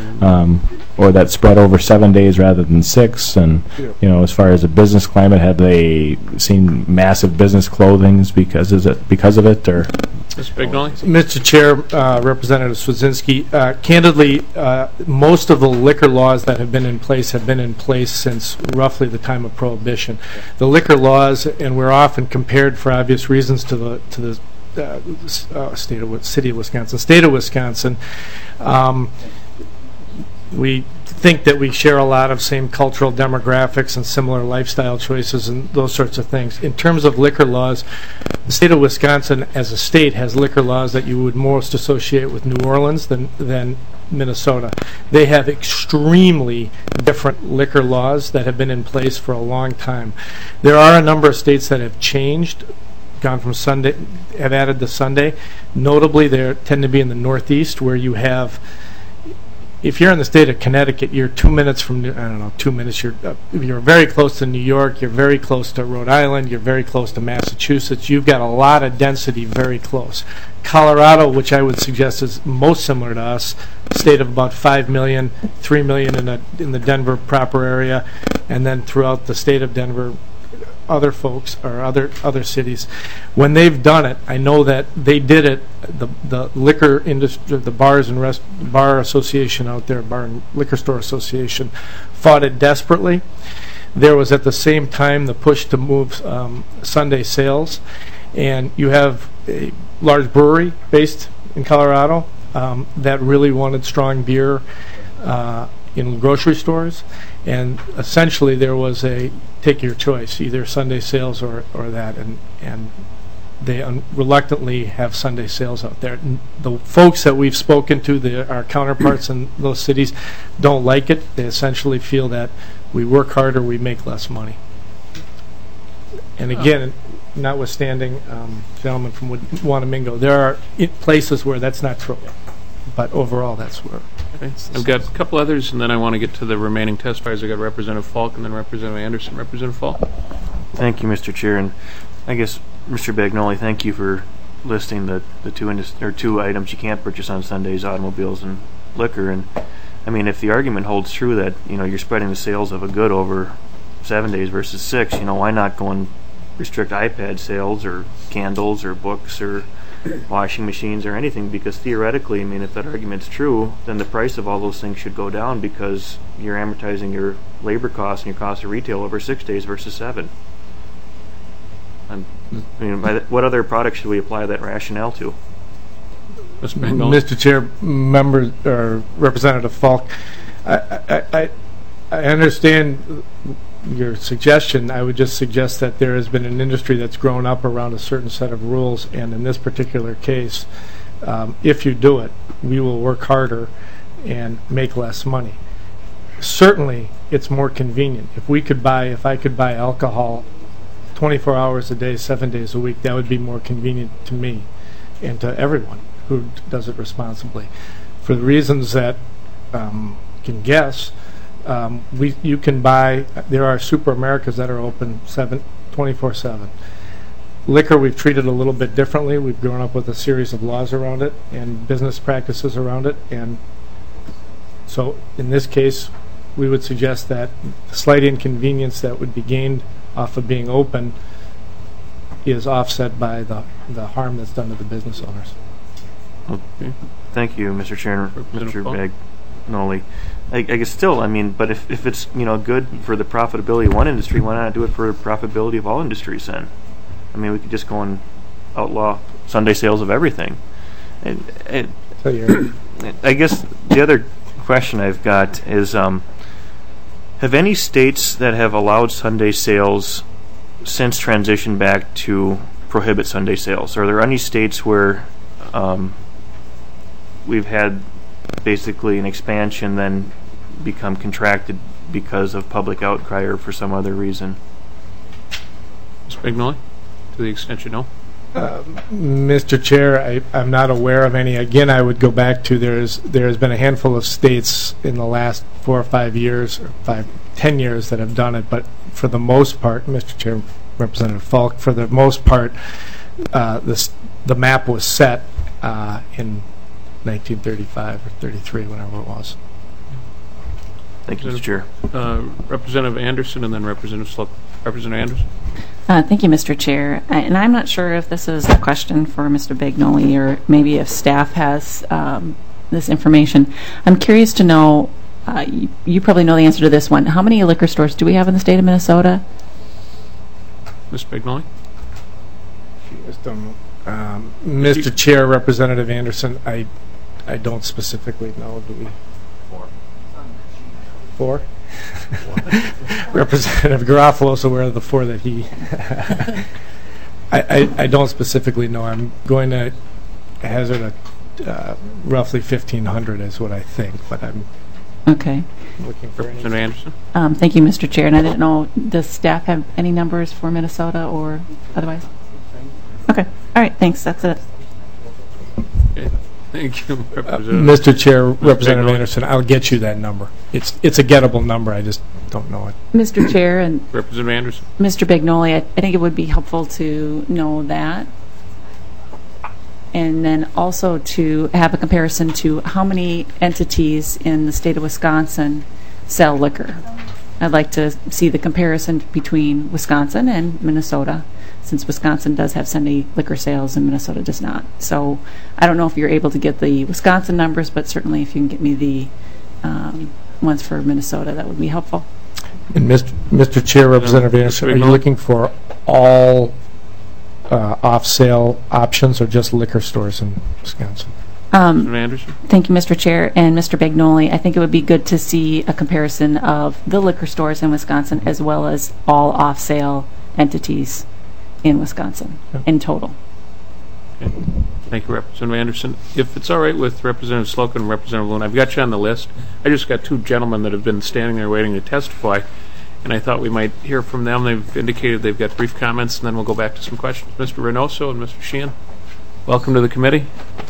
or that spread over 7 days rather than 6? And, as far as the business climate, have they seen massive business closings because of it? Or Mr. Bignoli? Mr. Chair, Representative Swedzinski, candidly, most of the liquor laws that have been in place since roughly the time of Prohibition. The liquor laws, and we're often compared for obvious reasons to the city of Wisconsin. We think that we share a lot of same cultural demographics and similar lifestyle choices and those sorts of things. In terms of liquor laws, the state of Wisconsin as a state has liquor laws that you would most associate with New Orleans than Minnesota. They have extremely different liquor laws that have been in place for a long time. There are a number of states that have changed, gone from Sunday, have added the Sunday. Notably, they tend to be in the Northeast, where you have if you're in the state of Connecticut, you're 2 minutes from, I don't know, 2 minutes, you're very close to New York, you're very close to Rhode Island, you're very close to Massachusetts. You've got a lot of density very close. Colorado, which I would suggest is most similar to us, state of about 5 million, 3 million in the Denver proper area, and then throughout the state of Denver, other folks or other cities. When they've done it, I know that they did it, the liquor industry, the bar association out there, bar and liquor store association, fought it desperately. There was at the same time the push to move Sunday sales, and you have a large brewery based in Colorado that really wanted strong beer in grocery stores, and essentially there was a take your choice, either Sunday sales or that, and they reluctantly have Sunday sales out there. The folks that we've spoken to, our counterparts in those cities, don't like it. They essentially feel that we work harder, we make less money. And again, notwithstanding, gentlemen from Wanamingo, there are places where that's not true, but overall that's where. Okay. I've got a couple others, and then I want to get to the remaining testifiers. I've got Representative Falk and then Representative Anderson. Representative Falk. Thank you, Mr. Chair. And I guess, Mr. Bagnoli, thank you for listing the two items you can't purchase on Sundays, automobiles and liquor. And I mean, if the argument holds true that, you're spreading the sales of a good over 7 days versus 6, why not go and restrict iPad sales or candles or books or washing machines or anything? Because theoretically, if that argument's true, then the price of all those things should go down because you're amortizing your labor costs and your cost of retail over 6 days versus 7. What other products should we apply that rationale to? Mr. Chair, members or Representative Falk, I understand your suggestion. I would just suggest that there has been an industry that's grown up around a certain set of rules, and in this particular case, if you do it, we will work harder and make less money. Certainly, it's more convenient. If I could buy alcohol 24 hours a day, 7 days a week, that would be more convenient to me and to everyone who does it responsibly. For the reasons that you can guess, you can buy, there are Super Americas that are open 24/7. Liquor we've treated a little bit differently. We've grown up with a series of laws around it and business practices around it, and so in this case we would suggest that the slight inconvenience that would be gained off of being open is offset by the harm that's done to the business owners. Okay. Thank you, Mr. Chairman, Mr. Bagnoli. I guess still, but if it's good for the profitability of one industry, why not do it for the profitability of all industries then? We could just go and outlaw Sunday sales of everything. I guess the other question I've got is, have any states that have allowed Sunday sales since transitioned back to prohibit Sunday sales? Are there any states where we've had basically an expansion then become contracted because of public outcry or for some other reason? Mr. Bagnoli, to the extent you know. Mr. Chair, I'm not aware of any. Again, I would go back to there has been a handful of states in the last 4 or 5 years, or 10 years that have done it, but for the most part, Mr. Chair, Representative Falk, for the most part, the map was set in 1935 or 33, whenever it was. Thank you, Mr. Chair. Representative Anderson and then Representative Slope. Representative Anderson. Thank you, Mr. Chair. And I'm not sure if this is a question for Mr. Bagnoli or maybe if staff has this information. I'm curious to know, you probably know the answer to this one. How many liquor stores do we have in the state of Minnesota? Mr. Bagnoli? Mr. Chair, Representative Anderson, I don't specifically know. Do we? 4? Representative Garofalo's aware of the 4 that he. I don't specifically know. I'm going to hazard a roughly 1,500 is what I think, but I'm okay. Looking for Representative Anderson. Thank you, Mr. Chair. And I didn't know, does staff have any numbers for Minnesota or otherwise? Okay. All right. Thanks. That's it. Okay. Thank you, Representative. Mr. Chair, Representative Anderson, I'll get you that number. It's a gettable number. I just don't know it. Mr. Chair and Representative Anderson. Mr. Bignoli, I think it would be helpful to know that. And then also to have a comparison to how many entities in the state of Wisconsin sell liquor. I'd like to see the comparison between Wisconsin and Minnesota, since Wisconsin does have Sunday liquor sales and Minnesota does not. So I don't know if you're able to get the Wisconsin numbers, but certainly if you can get me the ones for Minnesota, that would be helpful. And Mr. Chair, Representative Anderson, are you looking for all off-sale options or just liquor stores in Wisconsin? Anderson. Thank you, Mr. Chair. And Mr. Bignoli, I think it would be good to see a comparison of the liquor stores in Wisconsin as well as all off-sale entities in Wisconsin in total. Okay. Thank you, Representative Anderson. If it's all right with Representative Slocum and Representative Loon, I've got you on the list. I just got two gentlemen that have been standing there waiting to testify, and I thought we might hear from them. They've indicated they've got brief comments, and then we'll go back to some questions. Mr. Reynoso and Mr. Sheehan, welcome to the committee.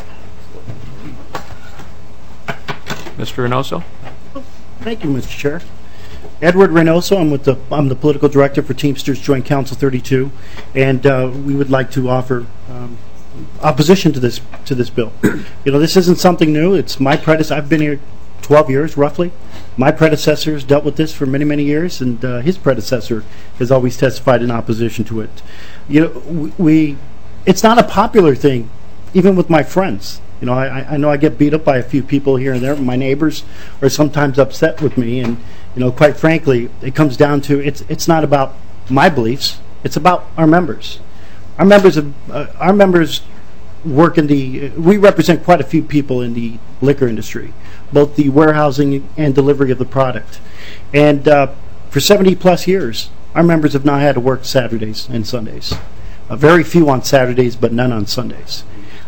Mr. Reynoso. Thank you, Mr. Chair. Edward Reynoso. I'm the political director for Teamsters Joint Council 32, and we would like to offer opposition to this bill. You know, this isn't something new. It's my predecessor. I've been here 12 years, roughly. My predecessors dealt with this for many, many years, and his predecessor has always testified in opposition to it. You know, it's not a popular thing, even with my friends. You know, I know I get beat up by a few people here and there. My neighbors are sometimes upset with me, and you know, quite frankly, it comes down to it's not about my beliefs. It's about our members. Our members work in the. We represent quite a few people in the liquor industry, both the warehousing and delivery of the product. And for 70+ years, our members have not had to work Saturdays and Sundays. Very few on Saturdays, but none on Sundays.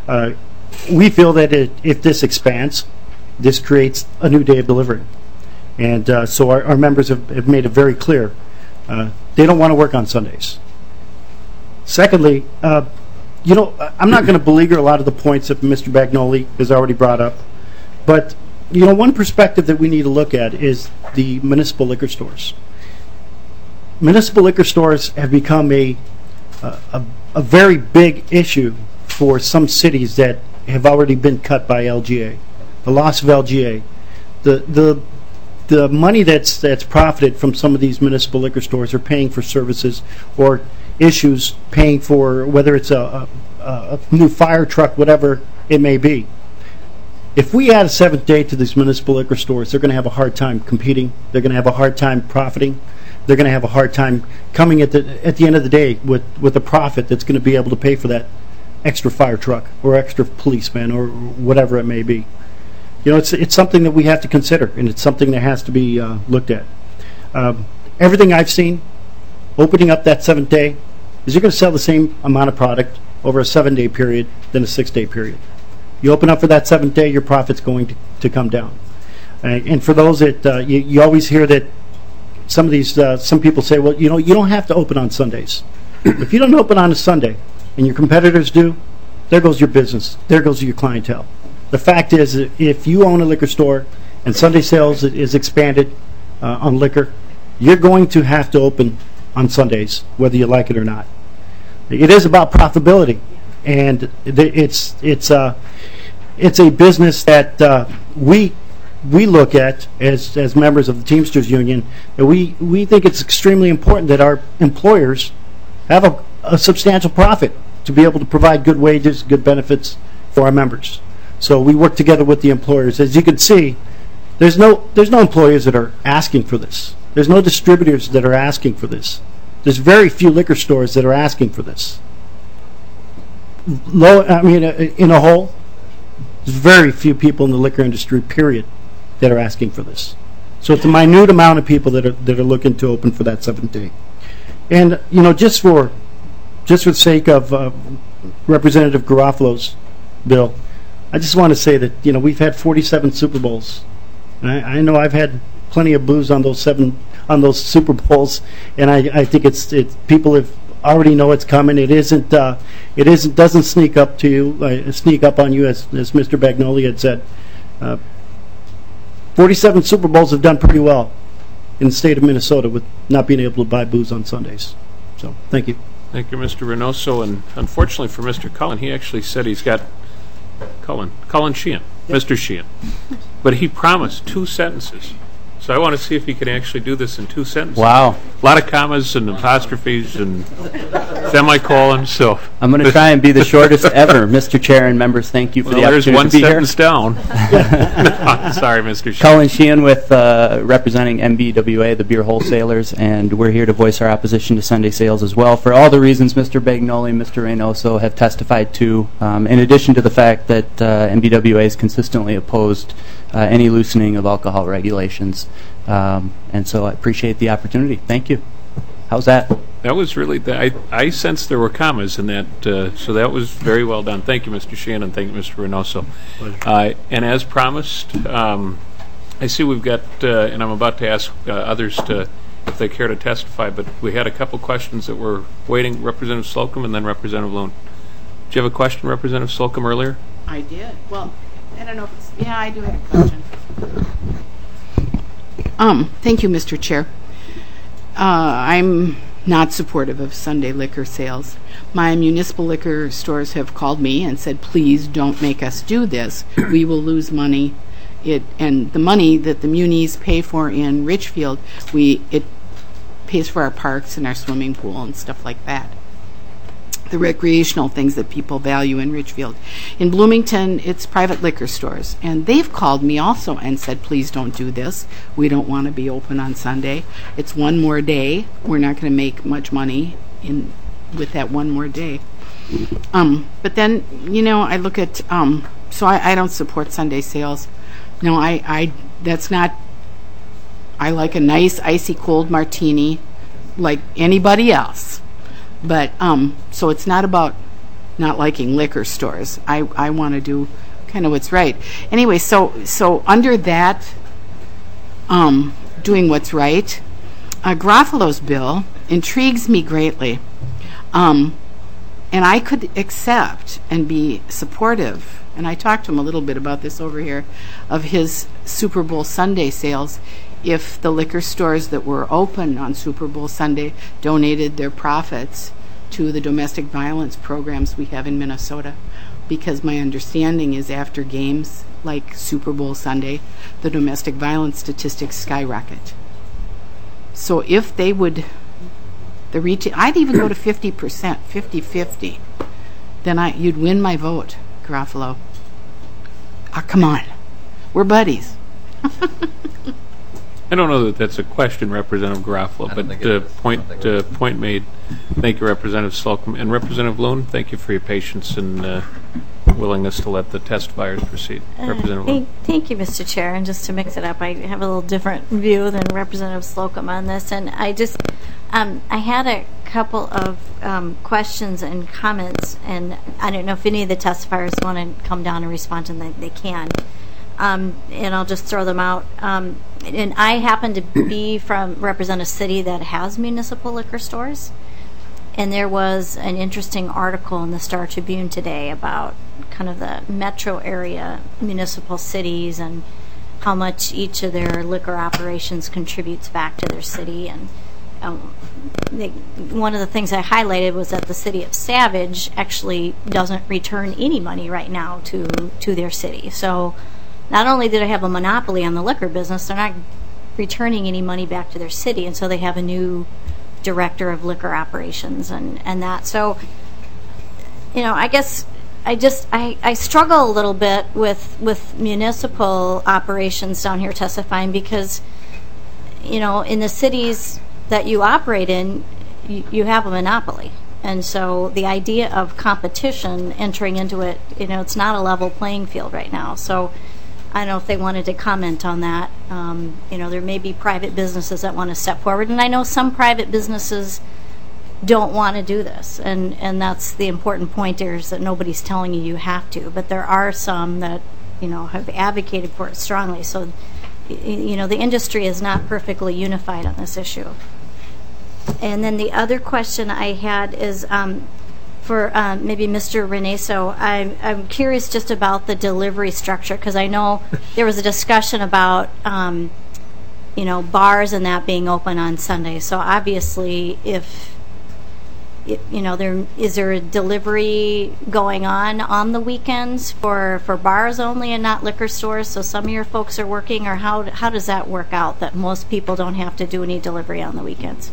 We feel that if this expands, this creates a new day of delivery. And so our members have made it very clear they don't want to work on Sundays. Secondly, you know, I'm not going to beleaguer a lot of the points that Mr. Bignoli has already brought up, but you know, one perspective that we need to look at is the municipal liquor stores. Municipal liquor stores have become a very big issue for some cities that have already been cut by LGA. The loss of LGA. The money that's profited from some of these municipal liquor stores are paying for services or issues, paying for whether it's a new fire truck, whatever it may be. If we add a seventh day to these municipal liquor stores, they're going to have a hard time competing. They're going to have a hard time profiting. They're going to have a hard time coming at the end of the day with a profit that's going to be able to pay for that extra fire truck or extra policeman or whatever it may be. You know, it's something that we have to consider, and it's something that has to be looked at. Everything I've seen, opening up that seventh day, is you're going to sell the same amount of product over a 7-day period than a 6-day period. You open up for that 7th day, your profit's going to come down. And for those that you always hear that some of these some people say, well, you know, you don't have to open on Sundays. If you don't open on a Sunday and your competitors do, there goes your business. There goes your clientele. The fact is, if you own a liquor store and Sunday sales is expanded on liquor, you're going to have to open on Sundays, whether you like it or not. It is about profitability, and it's a business that we look at as members of the Teamsters Union, and we think it's extremely important that our employers have a substantial profit to be able to provide good wages, good benefits for our members. So we work together with the employers. As you can see, there's no employers that are asking for this. There's no distributors that are asking for this. There's very few liquor stores that are asking for this. In a whole, there's very few people in the liquor industry, period, that are asking for this. So it's a minute amount of people that are looking to open for that 7th day. And you know, just for the sake of Representative Garofalo's bill, I just want to say that, you know, we've had 47 Super Bowls. I know I've had plenty of booze on those Super Bowls, and I think it's people have already know it's coming. It doesn't sneak up to you, sneak up on you, as Mr. Bagnoli had said. 47 Super Bowls have done pretty well in the state of Minnesota with not being able to buy booze on Sundays. So, thank you. Thank you, Mr. Reynoso. And unfortunately for Mr. Cullen, he actually said he's got Cullen Sheehan, Mr. Sheehan. But he promised 2 sentences. So I want to see if he can actually do this in 2 sentences. Wow. A lot of commas and apostrophes and semicolons, so. I'm going to try and be the shortest ever. Mr. Chair and members, thank you for the opportunity to be here. There's 1 sentence down. Sorry, Mr. Sheehan. Cullen Sheehan with representing MBWA, the beer wholesalers, and we're here to voice our opposition to Sunday sales as well for all the reasons Mr. Bagnoli and Mr. Reynoso have testified to, in addition to the fact that MBWA has consistently opposed any loosening of alcohol regulations. And so I appreciate the opportunity. Thank you. How's that? That was really, I sensed there were commas in that, so that was very well done. Thank you, Mr. Sheehan, and thank you, Mr. Reynoso. And as promised, I see we've got, and I'm about to ask others if they care to testify, but we had a couple questions that were waiting, Representative Slocum and then Representative Loon. Did you have a question, Representative Slocum, earlier? I did. Well, I don't know if it's, yeah, I do have a question. Thank you, Mr. Chair. I'm not supportive of Sunday liquor sales. My municipal liquor stores have called me and said, please don't make us do this. We will lose money. And the money that the munis pay for in Richfield, it pays for our parks and our swimming pool and stuff like that. The recreational things that people value in Richfield. In Bloomington, it's private liquor stores. And they've called me also and said, please don't do this. We don't want to be open on Sunday. It's one more day. We're not going to make much money with that one more day. But then, I look at, so I don't support Sunday sales. No, that's not, I like a nice icy cold martini like anybody else. But, so it's not about not liking liquor stores. I want to do kind of what's right. Anyway, so under that, doing what's right, Garofalo's bill intrigues me greatly. And I could accept and be supportive, and I talked to him a little bit about this over here, of his Super Bowl Sunday sales if the liquor stores that were open on Super Bowl Sunday donated their profits to the domestic violence programs we have in Minnesota. Because my understanding is after games like Super Bowl Sunday, the domestic violence statistics skyrocket. So if they would, the retail, I'd even go to 50%, 50-50. Then you'd win my vote, Garofalo. Come on. We're buddies. I don't know that that's a question, Representative Garofalo, but point made. Thank you, Representative Slocum. And Representative Loon, thank you for your patience and willingness to let the testifiers proceed. Representative Loon. Thank you, Mr. Chair. And just to mix it up, I have a little different view than Representative Slocum on this. And I just, I had a couple of questions and comments, and I don't know if any of the testifiers want to come down and respond to them. They can. And I'll just throw them out. And I happen to represent a city that has municipal liquor stores. And there was an interesting article in the Star Tribune today about kind of the metro area municipal cities and how much each of their liquor operations contributes back to their city. And one of the things I highlighted was that the city of Savage actually doesn't return any money right now to their city. So not only do they have a monopoly on the liquor business, they're not returning any money back to their city, and so they have a new director of liquor operations and that. So, I guess I struggle a little bit with municipal operations down here testifying because, in the cities that you operate in, you have a monopoly. And so the idea of competition entering into it, it's not a level playing field right now. So I don't know if they wanted to comment on that. There may be private businesses that want to step forward, and I know some private businesses don't want to do this, and that's the important point here, is that nobody's telling you have to, but there are some that have advocated for it strongly. So the industry is not perfectly unified on this issue. And then the other question I had is for maybe Mr. Reneso. I'm curious just about the delivery structure, because I know there was a discussion about bars and that being open on Sundays. So obviously, if is there a delivery going on the weekends for bars only and not liquor stores? So some of your folks are working, or how does that work out, that most people don't have to do any delivery on the weekends?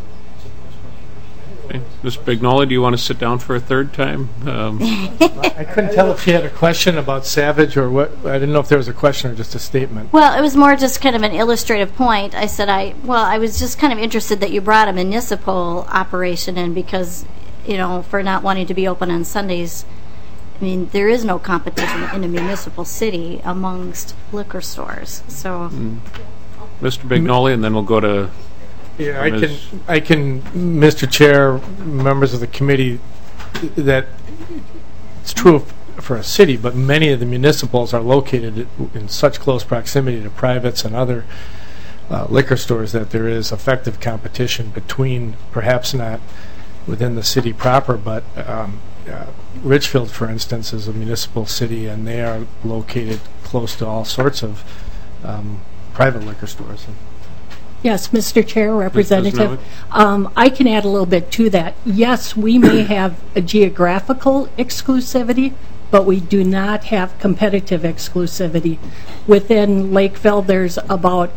Okay. Ms. Bignoli, do you want to sit down for a third time? I couldn't tell if she had a question about Savage or what. I didn't know if there was a question or just a statement. Well, it was more just kind of an illustrative point. I said I was just kind of interested that you brought a municipal operation in, because for not wanting to be open on Sundays. I mean, there is no competition in a municipal city amongst liquor stores. So, Mr. Bignoli, and then we'll go to. Yeah, I can, Mr. Chair, members of the committee, that it's true for a city, but many of the municipals are located in such close proximity to privates and other liquor stores that there is effective competition between, perhaps not within the city proper, but Richfield, for instance, is a municipal city, and they are located close to all sorts of private liquor stores. Yes, Mr. Chair, Representative. I can add a little bit to that. Yes, we may have a geographical exclusivity, but we do not have competitive exclusivity. Within Lakeville, there's about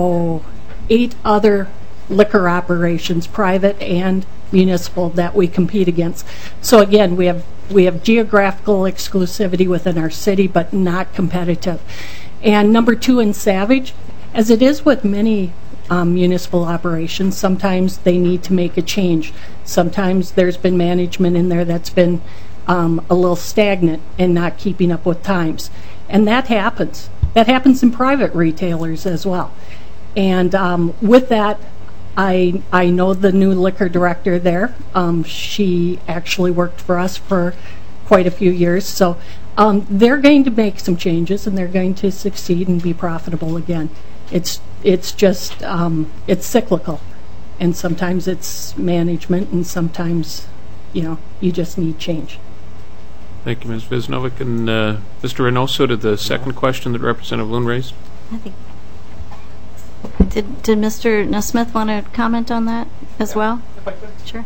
8 other liquor operations, private and municipal, that we compete against. So again, we have geographical exclusivity within our city, but not competitive. And number 2, in Savage, as it is with many municipal operations, sometimes they need to make a change. Sometimes there's been management in there that's been a little stagnant and not keeping up with times. And that happens. That happens in private retailers as well. And with that, I know the new liquor director there. She actually worked for us for quite a few years. So they're going to make some changes, and they're going to succeed and be profitable again. It's just it's cyclical, and sometimes it's management, and sometimes you just need change. Thank you, Ms. Visnovic. And Mr. Reynoso, to the second question that Representative Loon raised. I think did Mr. Nesmith want to comment on that as well? If I could. Sure.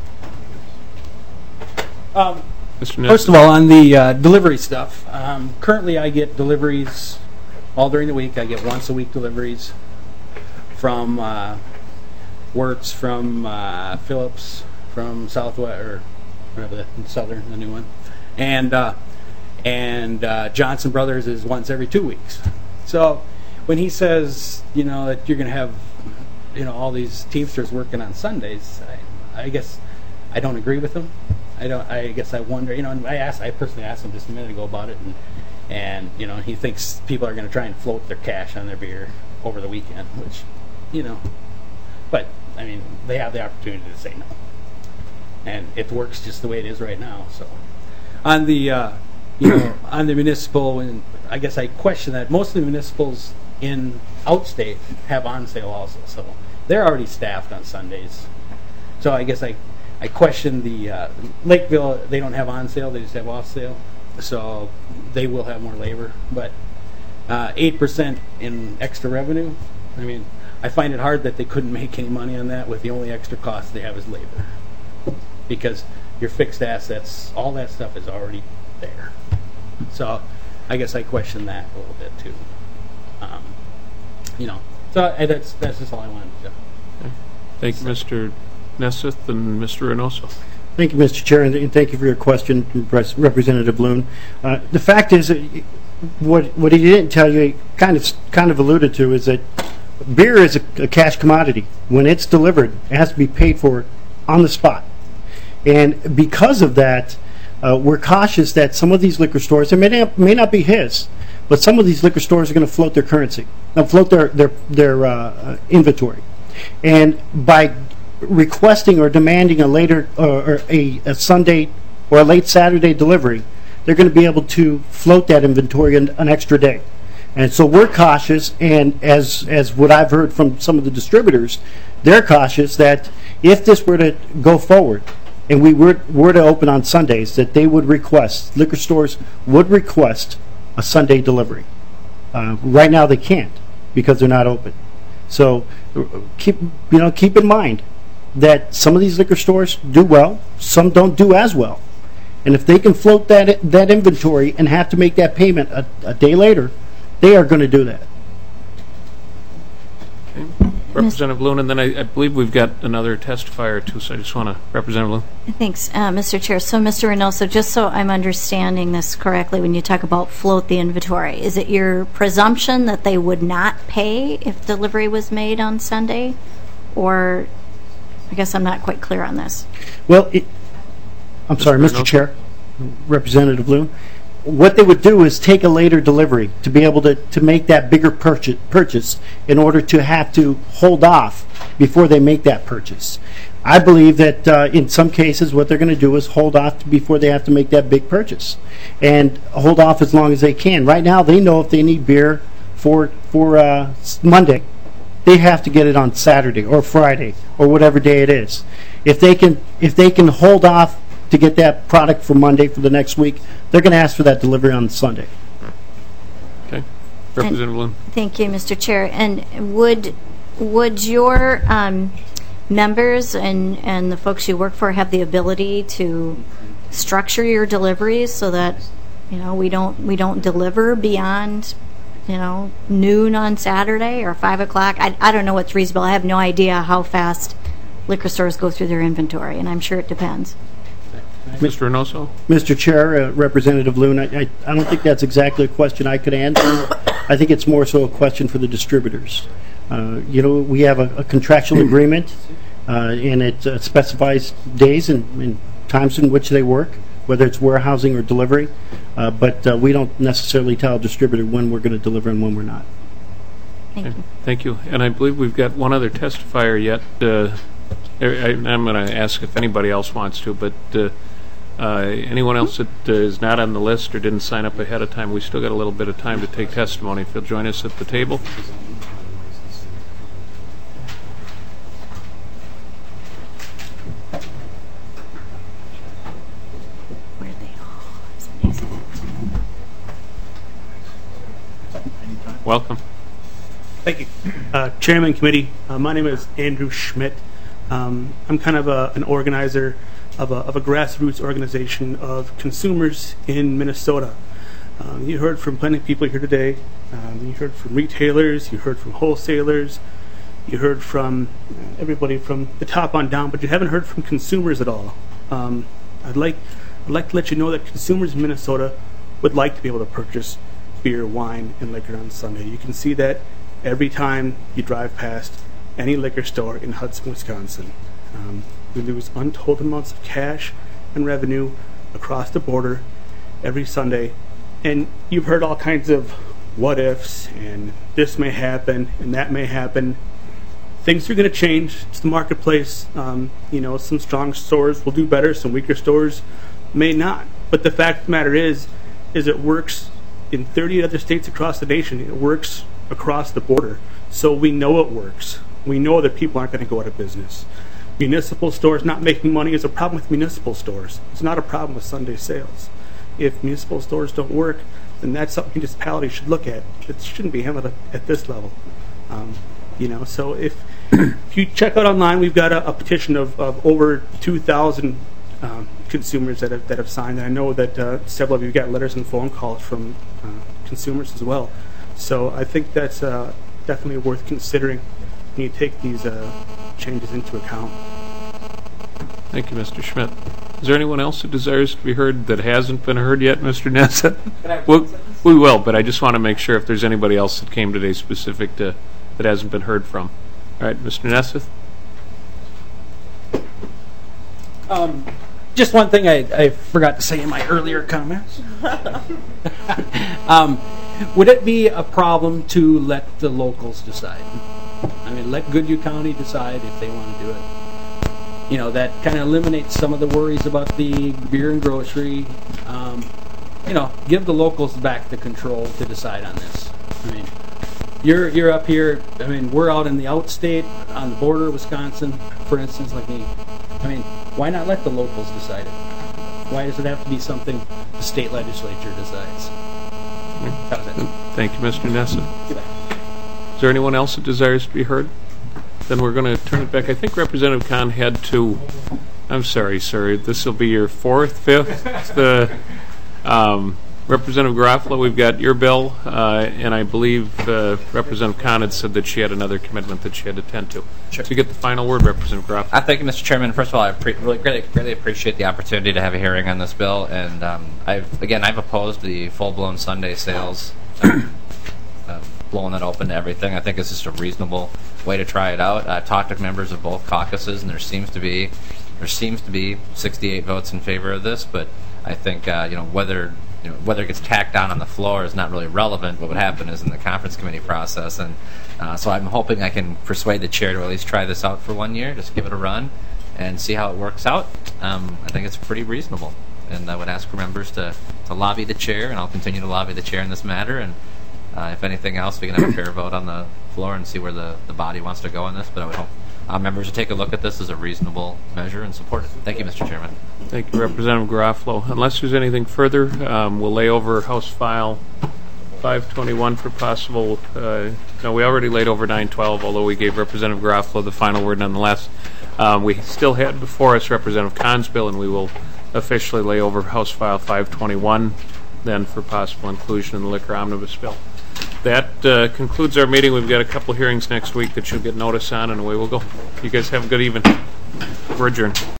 First of all, on the delivery stuff, currently I get deliveries all during the week. I get once a week deliveries from Wertz, from Phillips, from Southwest, or whatever the Southern, the new one, and Johnson Brothers is once every 2 weeks. So when he says that you're going to have all these Teamsters working on Sundays, I guess I don't agree with him. I guess I wonder. And I personally asked him just a minute ago about it, and he thinks people are going to try and float their cash on their beer over the weekend, which but I mean, they have the opportunity to say no, and it works just the way it is right now. So on the on the municipal, and I guess I question that most of the municipals in outstate have on sale also, so they're already staffed on Sundays. So I guess I question the Lakeville. They don't have on sale; they just have off sale. So they will have more labor, but 8% in extra revenue. I mean, I find it hard that they couldn't make any money on that with the only extra cost they have is labor, because your fixed assets, all that stuff is already there. So I guess I question that a little bit too. So that's just all I wanted to do. Okay. Thank you, Mr. Nesmith and Mr. Reynoso. Thank you, Mr. Chair, and thank you for your question, Representative Loon. The fact is, what he didn't tell you, he kind of alluded to, is that beer is a cash commodity. When it's delivered, it has to be paid for on the spot. And because of that, we're cautious that some of these liquor stores, it may not be his, but some of these liquor stores are going to float their currency, float their inventory. And by requesting or demanding a later or a Sunday or a late Saturday delivery, they're going to be able to float that inventory an extra day. And so we're cautious, and as what I've heard from some of the distributors, they're cautious that if this were to go forward, and we were to open on Sundays, that they would request, liquor stores would request a Sunday delivery. Right now they can't because they're not open. So keep in mind that some of these liquor stores do well, some don't do as well. And if they can float that inventory and have to make that payment a day later, they are going to do that. Okay. Representative Loon, and then I believe we've got another testifier or two, so I just want to, Representative Loon. Thanks, Mr. Chair. So, Mr. Reynoso, just so I'm understanding this correctly, when you talk about float the inventory, is it your presumption that they would not pay if delivery was made on Sunday? Or, I guess I'm not quite clear on this. Well, I'm sorry, Mr. Chair, Representative Loon. What they would do is take a later delivery to be able to make that bigger purchase in order to have to hold off before they make that purchase. I believe that in some cases what they're going to do is hold off before they have to make that big purchase and hold off as long as they can. Right now they know if they need beer for Monday, they have to get it on Saturday or Friday or whatever day it is. If they can hold off to get that product for Monday for the next week, they're going to ask for that delivery on Sunday. Okay. Representative Loon. Thank you, Mr. Chair. And would your members and the folks you work for have the ability to structure your deliveries so that we don't deliver beyond noon on Saturday or 5 o'clock? I don't know what's reasonable. I have no idea how fast liquor stores go through their inventory, and I'm sure it depends. Mr. Reynoso? Mr. Chair, Representative Loon, I don't think that's exactly a question I could answer. I think it's more so a question for the distributors. We have a contractual agreement, and it specifies days and times in which they work, whether it's warehousing or delivery, but we don't necessarily tell a distributor when we're going to deliver and when we're not. Thank you. Thank you. And I believe we've got one other testifier yet. I'm going to ask if anybody else wants to, but anyone else that is not on the list or didn't sign up ahead of time, we still got a little bit of time to take testimony. If you'll join us at the table. Welcome. Thank you. Chairman, committee, my name is Andrew Schmidt. I'm kind of an organizer of a grassroots organization of consumers in Minnesota. You heard from plenty of people here today. You heard from retailers, you heard from wholesalers, you heard from everybody from the top on down, but you haven't heard from consumers at all. I'd like to let you know that consumers in Minnesota would like to be able to purchase beer, wine, and liquor on Sunday. You can see that every time you drive past any liquor store in Hudson, Wisconsin. We lose untold amounts of cash and revenue across the border every Sunday. And you've heard all kinds of what ifs, and this may happen, and that may happen. Things are going to change. It's the marketplace. Some strong stores will do better, some weaker stores may not. But the fact of the matter is it works in 30 other states across the nation. It works across the border. So we know it works. We know that people aren't going to go out of business. Municipal stores not making money is a problem with municipal stores. It's not a problem with Sunday sales. If municipal stores don't work, then that's something municipalities should look at. It shouldn't be handled at this level. So if you check out online, we've got a petition of over 2,000 consumers that have signed. And I know that several of you got letters and phone calls from consumers as well. So I think that's definitely worth considering when you take these changes into account. Thank you, Mr. Schmidt. Is there anyone else that desires to be heard that hasn't been heard yet, Mr. Nesset? We will, but I just want to make sure if there's anybody else that came today specific to that hasn't been heard from. All right, Mr. Nesset? Just one thing I forgot to say in my earlier comments. Would it be a problem to let the locals decide? Let Goodhue County decide if they want to do it. That kind of eliminates some of the worries about the beer and grocery. Give the locals back the control to decide on this. You're up here. We're out in the outstate on the border of Wisconsin. for instance, like me, I mean, why not let the locals decide it? Why does it have to be something the state legislature decides? That was it. Thank you, Mr. Nessa. Is there anyone else that desires to be heard? Then we're going to turn it back. I think Representative Kahn had to. I'm sorry, sir. This will be your fourth, fifth. Representative Garofalo, we've got your bill, and I believe Representative Kahn had said that she had another commitment that she had to attend to. Sure. So you get the final word, Representative Garofalo. Thank you, Mr. Chairman. First of all, I really greatly appreciate the opportunity to have a hearing on this bill, and I've opposed the full-blown Sunday sales, blowing it open to everything. I think it's just a reasonable way to try it out. I've talked to members of both caucuses, and there seems to be 68 votes in favor of this, but I think whether it gets tacked on the floor is not really relevant. What would happen is in the conference committee process, and so I'm hoping I can persuade the chair to at least try this out for 1 year, just give it a run, and see how it works out. I think it's pretty reasonable, and I would ask for members to lobby the chair, and I'll continue to lobby the chair in this matter, and if anything else, we can have a fair vote on the floor and see where the body wants to go on this, but I would hope members will take a look at this as a reasonable measure and support it. Thank you, Mr. Chairman. Thank you, Representative Garofalo. Unless there's anything further, we'll lay over House File 521 for possible. No, we already laid over 912, although we gave Representative Garofalo the final word nonetheless. We still had before us Representative Kahn's bill, and we will officially lay over House File 521 then for possible inclusion in the liquor omnibus bill. That concludes our meeting. We've got a couple hearings next week that you'll get notice on, and away we'll go. You guys have a good evening. We're adjourned.